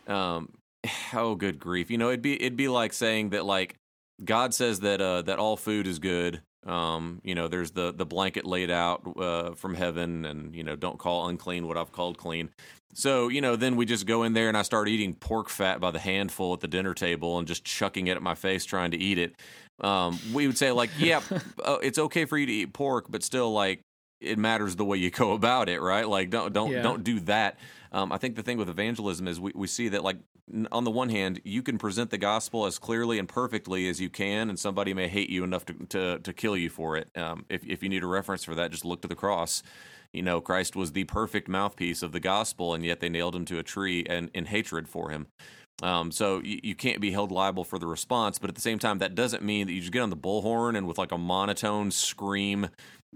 oh, good grief. It'd be like saying that, like, God says that that all food is good. There's the blanket laid out from heaven, and don't call unclean what I've called clean. So then we just go in there and I start eating pork fat by the handful at the dinner table and just chucking it at my face trying to eat it. We would say, like, yeah, it's okay for you to eat pork, but still, like, it matters the way you go about it, right? Like, don't do that. I think the thing with evangelism is we see that, like, on the one hand, you can present the gospel as clearly and perfectly as you can, and somebody may hate you enough to kill you for it. If you need a reference for that, just look to the cross. Christ was the perfect mouthpiece of the gospel, and yet they nailed him to a tree and in hatred for him. So you can't be held liable for the response, but at the same time, that doesn't mean that you just get on the bullhorn and with like a monotone scream,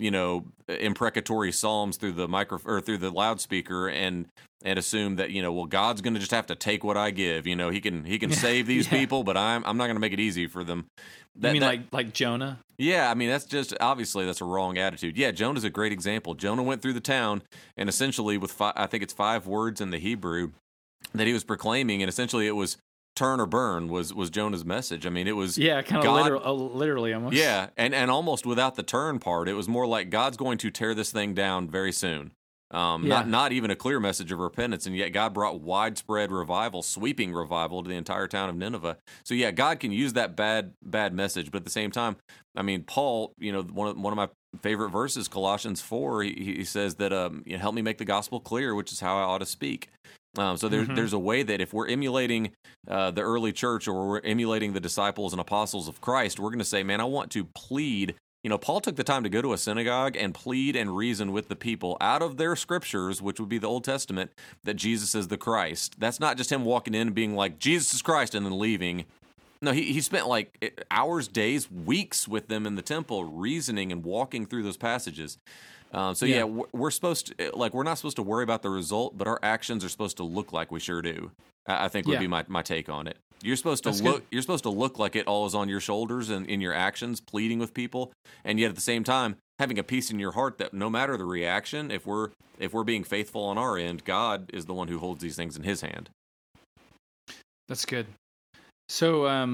imprecatory psalms through the through the loudspeaker and assume that well, God's going to just have to take what I give. He can save these people, but I'm not going to make it easy for them. Like Jonah? Yeah, I mean, that's just, obviously, that's a wrong attitude. Yeah, Jonah's a great example. Jonah went through the town, and essentially with I think it's 5 words in the Hebrew that he was proclaiming, and essentially it was turn or burn was Jonah's message. I mean, it was kind of literally almost. Yeah, and almost without the turn part, it was more like God's going to tear this thing down very soon. Not even a clear message of repentance, and yet God brought widespread revival, sweeping revival to the entire town of Nineveh. So yeah, God can use that bad message, but at the same time, I mean, Paul, one of my favorite verses, Colossians 4, he says that help me make the gospel clear, which is how I ought to speak. So there's a way that if we're emulating the early church, or we're emulating the disciples and apostles of Christ, we're going to say, man, I want to plead. Paul took the time to go to a synagogue and plead and reason with the people out of their scriptures, which would be the Old Testament, that Jesus is the Christ. That's not just him walking in and being like, Jesus is Christ, and then leaving. No, he spent like hours, days, weeks with them in the temple, reasoning and walking through those passages. We're supposed to, like, we're not supposed to worry about the result, but our actions are supposed to look like we sure do. I think would be my take on it. You're supposed to look. You're supposed to look like it all is on your shoulders and in your actions, pleading with people, and yet at the same time having a peace in your heart that no matter the reaction, if we're being faithful on our end, God is the one who holds these things in His hand. That's good. So,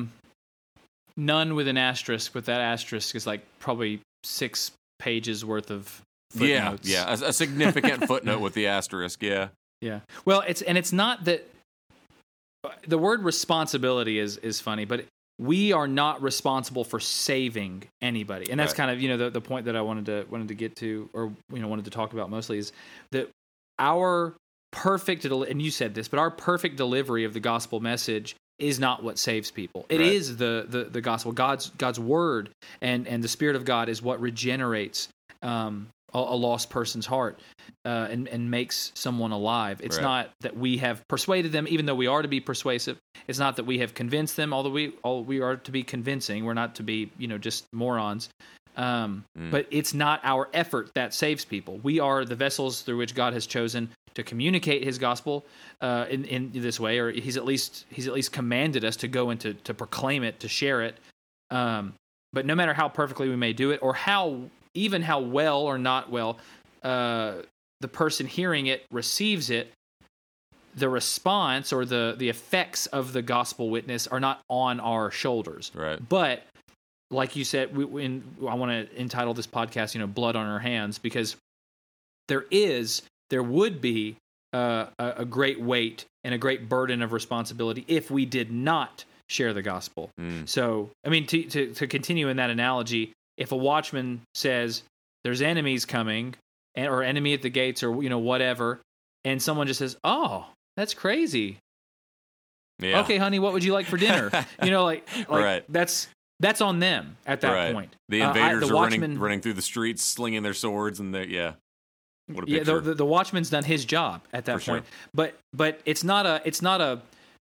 none with an asterisk, but that asterisk is like probably 6 pages worth of footnotes. Yeah, a significant footnote with the asterisk. Yeah. Well, it's not that. the word responsibility is funny, but we are not responsible for saving anybody, and that's Right. kind of the point that I wanted to get to, or wanted to talk about mostly, is that our perfect, and you said this, but our perfect delivery of the gospel message is not what saves people. It Right. is the gospel, God's word, and the Spirit of God is what regenerates a lost person's heart and makes someone alive. It's Right. not that we have persuaded them, even though we are to be persuasive. It's not that we have convinced them, although we are to be convincing. We're not to be just morons. But it's not our effort that saves people. We are the vessels through which God has chosen to communicate His gospel in this way, or He's at least commanded us to go and to proclaim it, to share it. But no matter how perfectly we may do it, or how well or not well the person hearing it receives it, the response or the effects of the gospel witness are not on our shoulders. Right. But like you said, I want to entitle this podcast, "Blood on Our Hands," because there would be a great weight and a great burden of responsibility if we did not share the gospel. So, I mean, to continue in that analogy, if a watchman says there's enemies coming, or enemy at the gates, or whatever, and someone just says, "Oh, that's crazy. Yeah. Okay, honey, what would you like for dinner?" Right. That's on them at that Right. point. The invaders are watchman, running through the streets, slinging their swords, and what a yeah, picture. the watchman's done his job at that For point. sure. But it's not a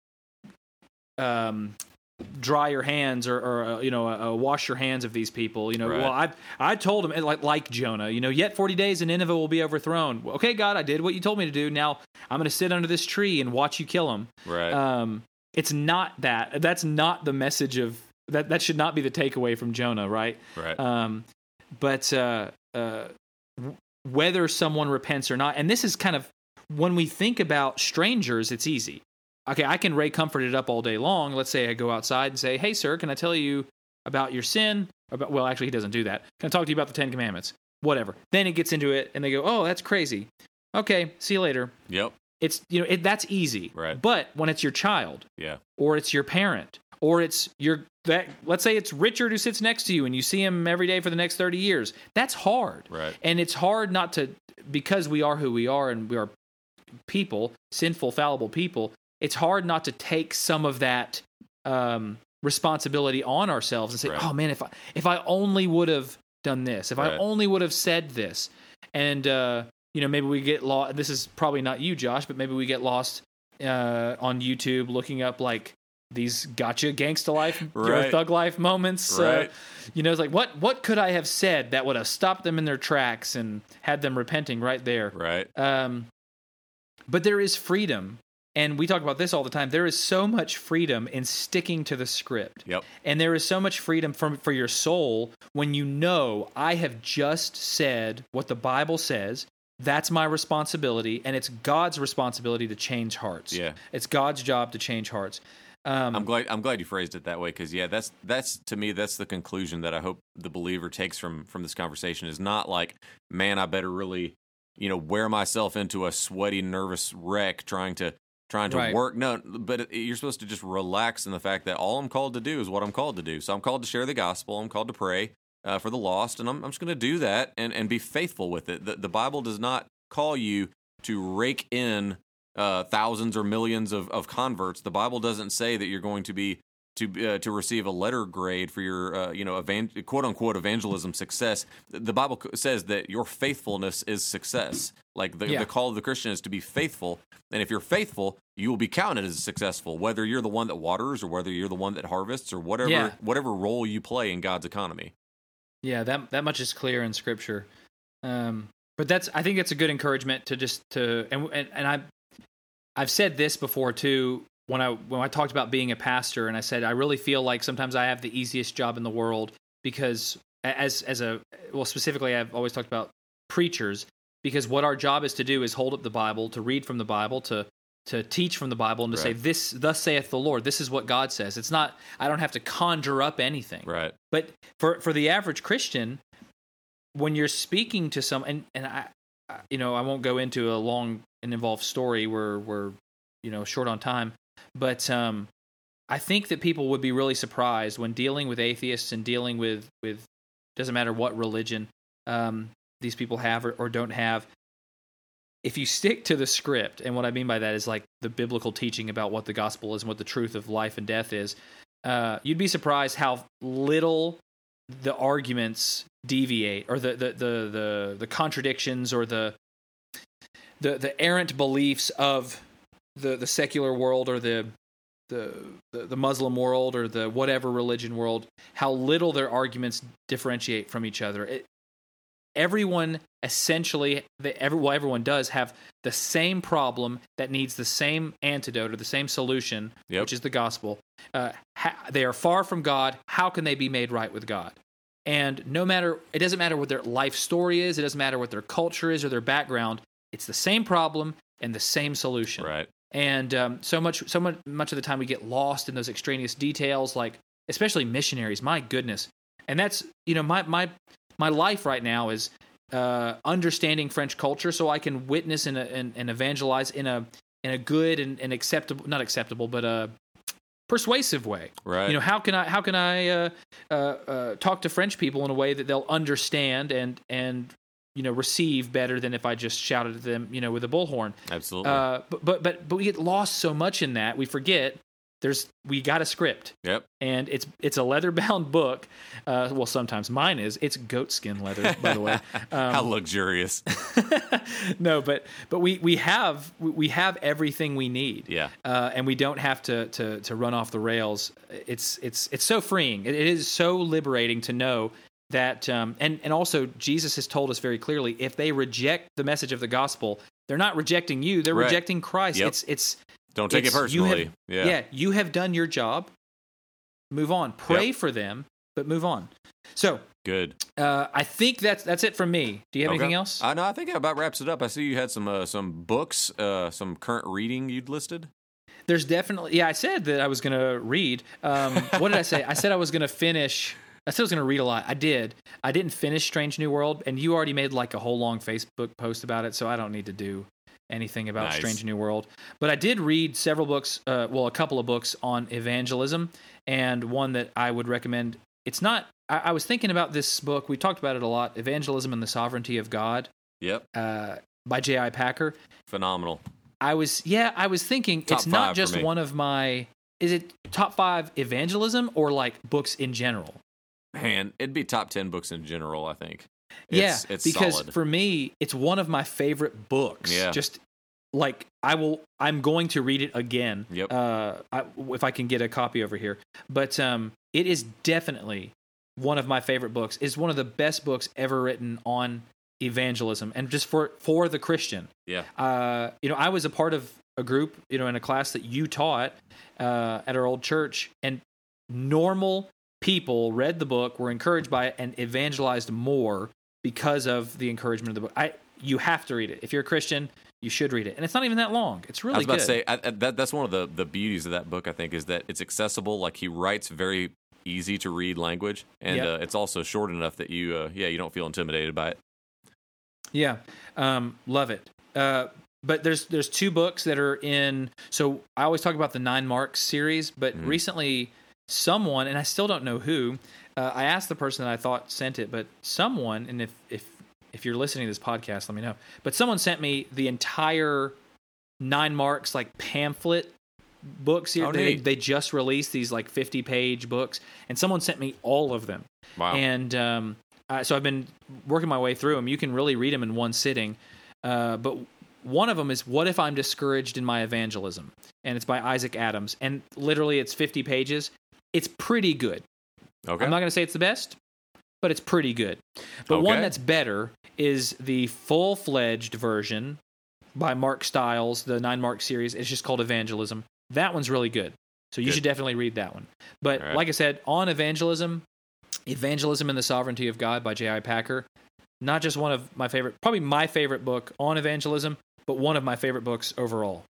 dry your hands or wash your hands of these people. Right. Well, I told him, like Jonah, yet 40 days and Nineveh will be overthrown. Okay, God, I did what you told me to do. Now I'm going to sit under this tree and watch you kill him. Right. It's not that. That's not the message of that. That should not be the takeaway from Jonah, right? Right. But whether someone repents or not, and this is kind of, when we think about strangers, it's easy. Okay, I can Ray Comfort it up all day long. Let's say I go outside and say, "Hey, sir, can I tell you about your sin?" Well, actually, he doesn't do that. "Can I talk to you about the 10 Commandments?" Whatever. Then it gets into it, and they go, "Oh, that's crazy." Okay, see you later. Yep. It's that's easy. Right. But when it's your child, Yeah. or it's your parent, or it's let's say it's Richard who sits next to you, and you see him every day for the next 30 years. That's hard. Right. And it's hard not to, because we are who we are, and we are people, sinful, fallible people. It's hard not to take some of that responsibility on ourselves and say, Right. "Oh man, if I only would have done this, if I Right. only would have said this," and maybe we get lost. This is probably not you, Josh, but maybe we get lost on YouTube looking up like these gotcha gangsta life or Right. thug life moments. Right. It's like what could I have said that would have stopped them in their tracks and had them repenting right there. Right. But there is freedom. And we talk about this all the time. There is so much freedom in sticking to the script. Yep. And there is so much freedom for your soul when I have just said what the Bible says. That's my responsibility, and it's God's responsibility to change hearts. Yeah. It's God's job to change hearts. I'm glad you phrased it that way, because that's to me, that's the conclusion that I hope the believer takes from this conversation, is not like, man, I better really wear myself into a sweaty, nervous wreck trying to Right. work. No, but you're supposed to just relax in the fact that all I'm called to do is what I'm called to do. So I'm called to share the gospel. I'm called to pray for the lost, and I'm just going to do that and be faithful with it. The Bible does not call you to rake in thousands or millions of converts. The Bible doesn't say that you're going to be to receive a letter grade for your quote unquote evangelism success. The Bible says that your faithfulness is success. Like the call of the Christian is to be faithful, and if you're faithful, you will be counted as successful, whether you're the one that waters or whether you're the one that harvests or whatever role you play in God's economy. Yeah, that much is clear in Scripture. But I think it's a good encouragement and I've said this before too. When I talked about being a pastor, and I said I really feel like sometimes I have the easiest job in the world, because specifically I've always talked about preachers, because what our job is to do is hold up the Bible, to read from the Bible, to teach from the Bible, and to say, "This thus saith the Lord." This is what God says. It's not, I don't have to conjure up anything. Right. But for the average Christian, when you're speaking to someone, and I won't go into a long and involved story, we're short on time. But I think that people would be really surprised when dealing with atheists and dealing with doesn't matter what religion these people have or don't have. If you stick to the script, and what I mean by that is like the biblical teaching about what the gospel is and what the truth of life and death is, you'd be surprised how little the arguments deviate, or the contradictions, or the errant beliefs of the secular world, or the Muslim world, or the whatever religion world, how little their arguments differentiate from each other. Everyone essentially, everyone does have the same problem that needs the same antidote or the same solution, which is the gospel. They are far from God. How can they be made right with God? And it doesn't matter what their life story is. It doesn't matter what their culture is or their background. It's the same problem and the same solution. Right. And so much of the time we get lost in those extraneous details, like especially missionaries. My goodness. And that's, my life right now is understanding French culture, so I can witness and evangelize in a good and acceptable, not acceptable, but a persuasive way. Right. How can I talk to French people in a way that they'll understand and receive better than if I just shouted at them, with a bullhorn. Absolutely. But we get lost so much in that we forget. We got a script. Yep. And it's a leather-bound book. Well, sometimes mine is. It's goatskin leather, by the way. How luxurious. No, but we have everything we need. Yeah. And we don't have to run off the rails. It's so freeing. It is so liberating to know that. And also Jesus has told us very clearly, if they reject the message of the gospel, they're not rejecting you. They're rejecting Christ. Yep. It's Don't take it personally. You have done your job. Move on. Pray for them, but move on. So good. I think that's it from me. Do you have anything else? No, I think that about wraps it up. I see you had some books, some current reading you'd listed. There's definitely, I said that I was going to read. What did I say? I said I was going to finish. I said I was going to read a lot. I did. I didn't finish Strange New World, and you already made like a whole long Facebook post about it, so I don't need to do anything about Strange New World. But I did read several books, a couple of books on evangelism, and one that I would recommend. It's not, I was thinking about this book. We talked about it a lot, Evangelism and the Sovereignty of God. Yep. By J.I. Packer. Phenomenal. I was thinking top it's not five just for me. one of my, is it top 5 evangelism or like books in general? Man, it'd be top 10 books in general, I think. It's because solid. For me, it's one of my favorite books. Yeah. Just like I'm going to read it again. Yep. If I can get a copy over here. But it is definitely one of my favorite books. It's one of the best books ever written on evangelism and just for the Christian. Yeah. I was a part of a group, in a class that you taught at our old church, and normal people read the book, were encouraged by it, and evangelized more because of the encouragement of the book. You have to read it. If you're a Christian, you should read it. And it's not even that long. It's really good. I was about to say, that's one of the beauties of that book, I think, is that it's accessible. Like, he writes very easy to read language, and it's also short enough that you don't feel intimidated by it. Yeah. Love it. But there's 2 books that are in, so I always talk about the 9 Marks series, but recently someone, and I still don't know who, I asked the person that I thought sent it, but someone, and if you're listening to this podcast, let me know, but someone sent me the entire 9 Marks like pamphlet books here. They just released these like 50-page books, and someone sent me all of them. Wow. And so I've been working my way through them. You can really read them in one sitting, but one of them is What If I'm Discouraged in My Evangelism? And it's by Isaac Adams. And literally it's 50 pages. It's pretty good. Okay. I'm not going to say it's the best, but it's pretty good. But one that's better is the full-fledged version by Mark Stiles, the 9 Mark series. It's just called Evangelism. That one's really good. So you should definitely read that one. But like I said, on Evangelism and the Sovereignty of God by J.I. Packer, not just one of my favorite, probably my favorite book on evangelism, but one of my favorite books overall.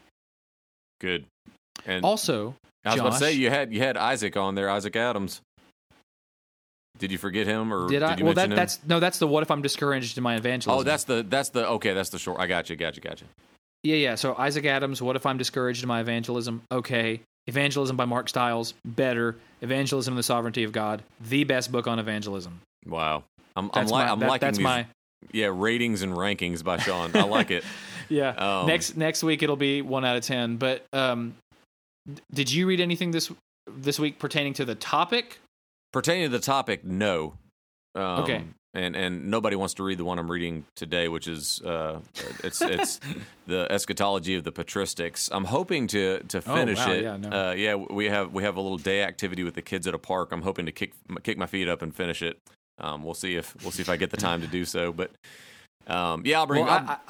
Good. And also, I was Josh, about to say you had Isaac on there, Isaac Adams. Did you forget him, or did you mention him? That's the What If I'm Discouraged in My Evangelism. Oh, that's the short. I got you. Yeah. So Isaac Adams, What If I'm Discouraged in My Evangelism? Okay. Evangelism by Mark Stiles, better. Evangelism and the Sovereignty of God, the best book on evangelism. Wow. I'm That's liking these. my Ratings and rankings by Sean. I like it. Yeah. Next week it'll be 1 out of 10. But did you read anything this week pertaining to the topic? Pertaining to the topic, no. Okay. And nobody wants to read the one I'm reading today, which is it's the eschatology of the patristics. I'm hoping to finish it. Yeah, we have a little day activity with the kids at a park. I'm hoping to kick my feet up and finish it. We'll see if I get the time to do so. But I'll bring. Well,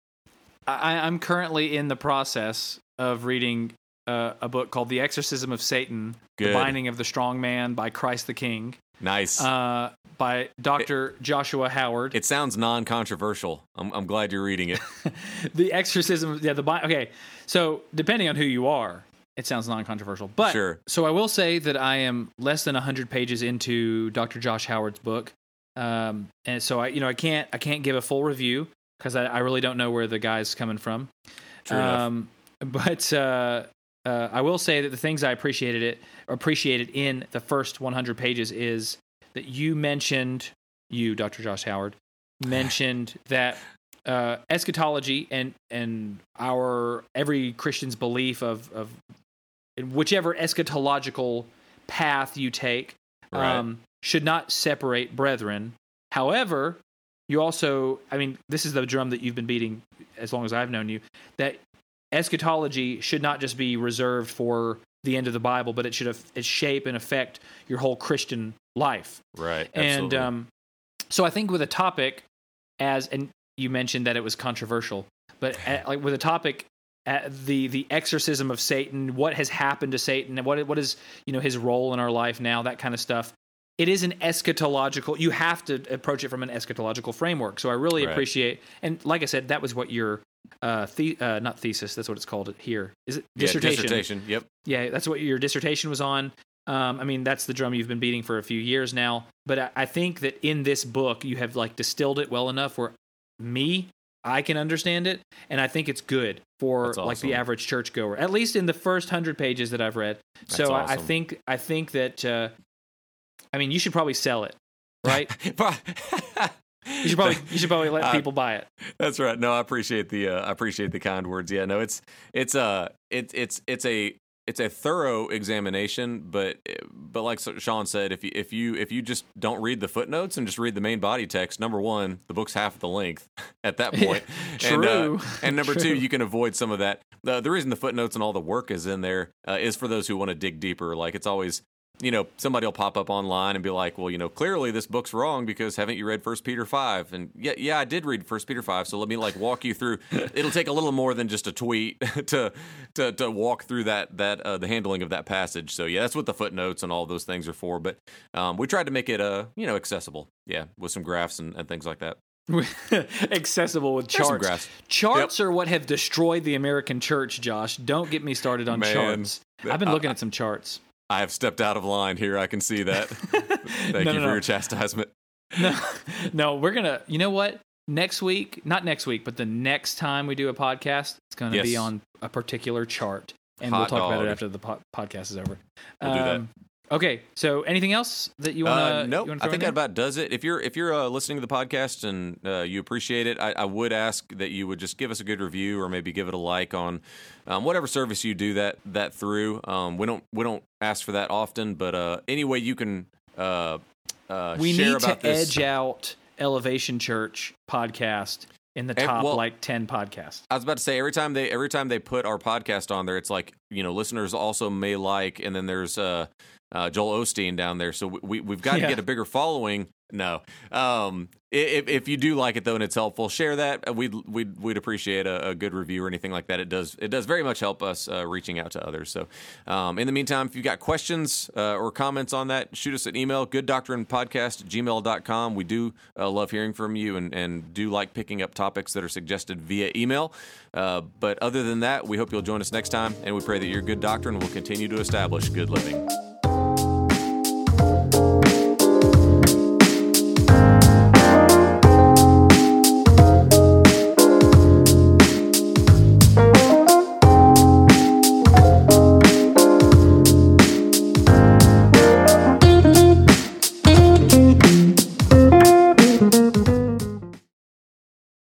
I'm currently in the process of reading a book called The Exorcism of Satan: Good. The Binding of the Strong Man by Christ the King. Nice. By Dr. Joshua Howard. It sounds non-controversial. I'm glad you're reading it. The Exorcism, okay. So depending on who you are, it sounds non-controversial. But sure. So I will say that I am less than 100 pages into Dr. Josh Howard's book, and so I can't give a full review because I really don't know where the guy's coming from. True enough. But I will say that the things I appreciated in the first 100 pages is that Dr. Josh Howard, mentioned that eschatology and our every Christian's belief of whichever eschatological path you take should not separate brethren. However, you also, this is the drum that you've been beating as long as I've known you, that eschatology should not just be reserved for the end of the Bible, but it should shape and affect your whole Christian life. Right. Absolutely. And so I think with a topic and you mentioned that it was controversial, but with a topic, the exorcism of Satan, what has happened to Satan, and what is his role in our life now, that kind of stuff. It is an eschatological. You have to approach it from an eschatological framework. So I really appreciate, and like I said, that was what your not thesis. That's what it's called here. Is it dissertation? Dissertation. Yep. Yeah, that's what your dissertation was on. That's the drum you've been beating for a few years now. But I think that in this book you have distilled it well enough where I can understand it, and I think it's good for the average churchgoer. At least in the first 100 pages that I've read. That's so awesome. I think that. You should probably sell it, right? You should probably let people buy it. That's right. No, I appreciate the kind words. Yeah, no, it's a thorough examination, but like Sean said, if you just don't read the footnotes and just read the main body text, number one, the book's half the length at that point. True. And number two, you can avoid some of that. The reason the footnotes and all the work is in there is for those who want to dig deeper. Like it's always. Somebody will pop up online and be like, well, clearly this book's wrong because haven't you read 1 Peter 5? And yeah, I did read 1 Peter 5. So let me walk you through. It'll take a little more than just a tweet to walk through that the handling of that passage. So yeah, that's what the footnotes and all those things are for. But we tried to make it accessible. Yeah, with some graphs and things like that. Accessible with charts. Charts are what have destroyed the American church, Josh. Don't get me started on charts. I've been looking at some charts. I have stepped out of line here. I can see that. Thank you for your chastisement. No, we're going to, you know what? Not next week, but the next time we do a podcast, it's going to be on a particular chart. And we'll talk about it after the podcast is over. We'll do that. Okay, so anything else that you want to? Nope. I think that about does it. If you're listening to the podcast and you appreciate it, I would ask that you would just give us a good review or maybe give it a like on whatever service you do that through. We don't ask for that often, but any way you can we share need about to this. Edge out Elevation Church podcast in the top 10 podcasts. I was about to say every time they put our podcast on there, it's like listeners also may like, and then there's Joel Osteen down there, so we've got to get a bigger following. No, if you do like it though and it's helpful, share that. We'd appreciate a good review or anything like that. It does very much help us reaching out to others. So in the meantime, if you got questions or comments on that, shoot us an email, gooddoctrinepodcast@gmail.com. We do love hearing from you and do like picking up topics that are suggested via email. But other than that, we hope you'll join us next time, and we pray that your good doctrine will continue to establish good living.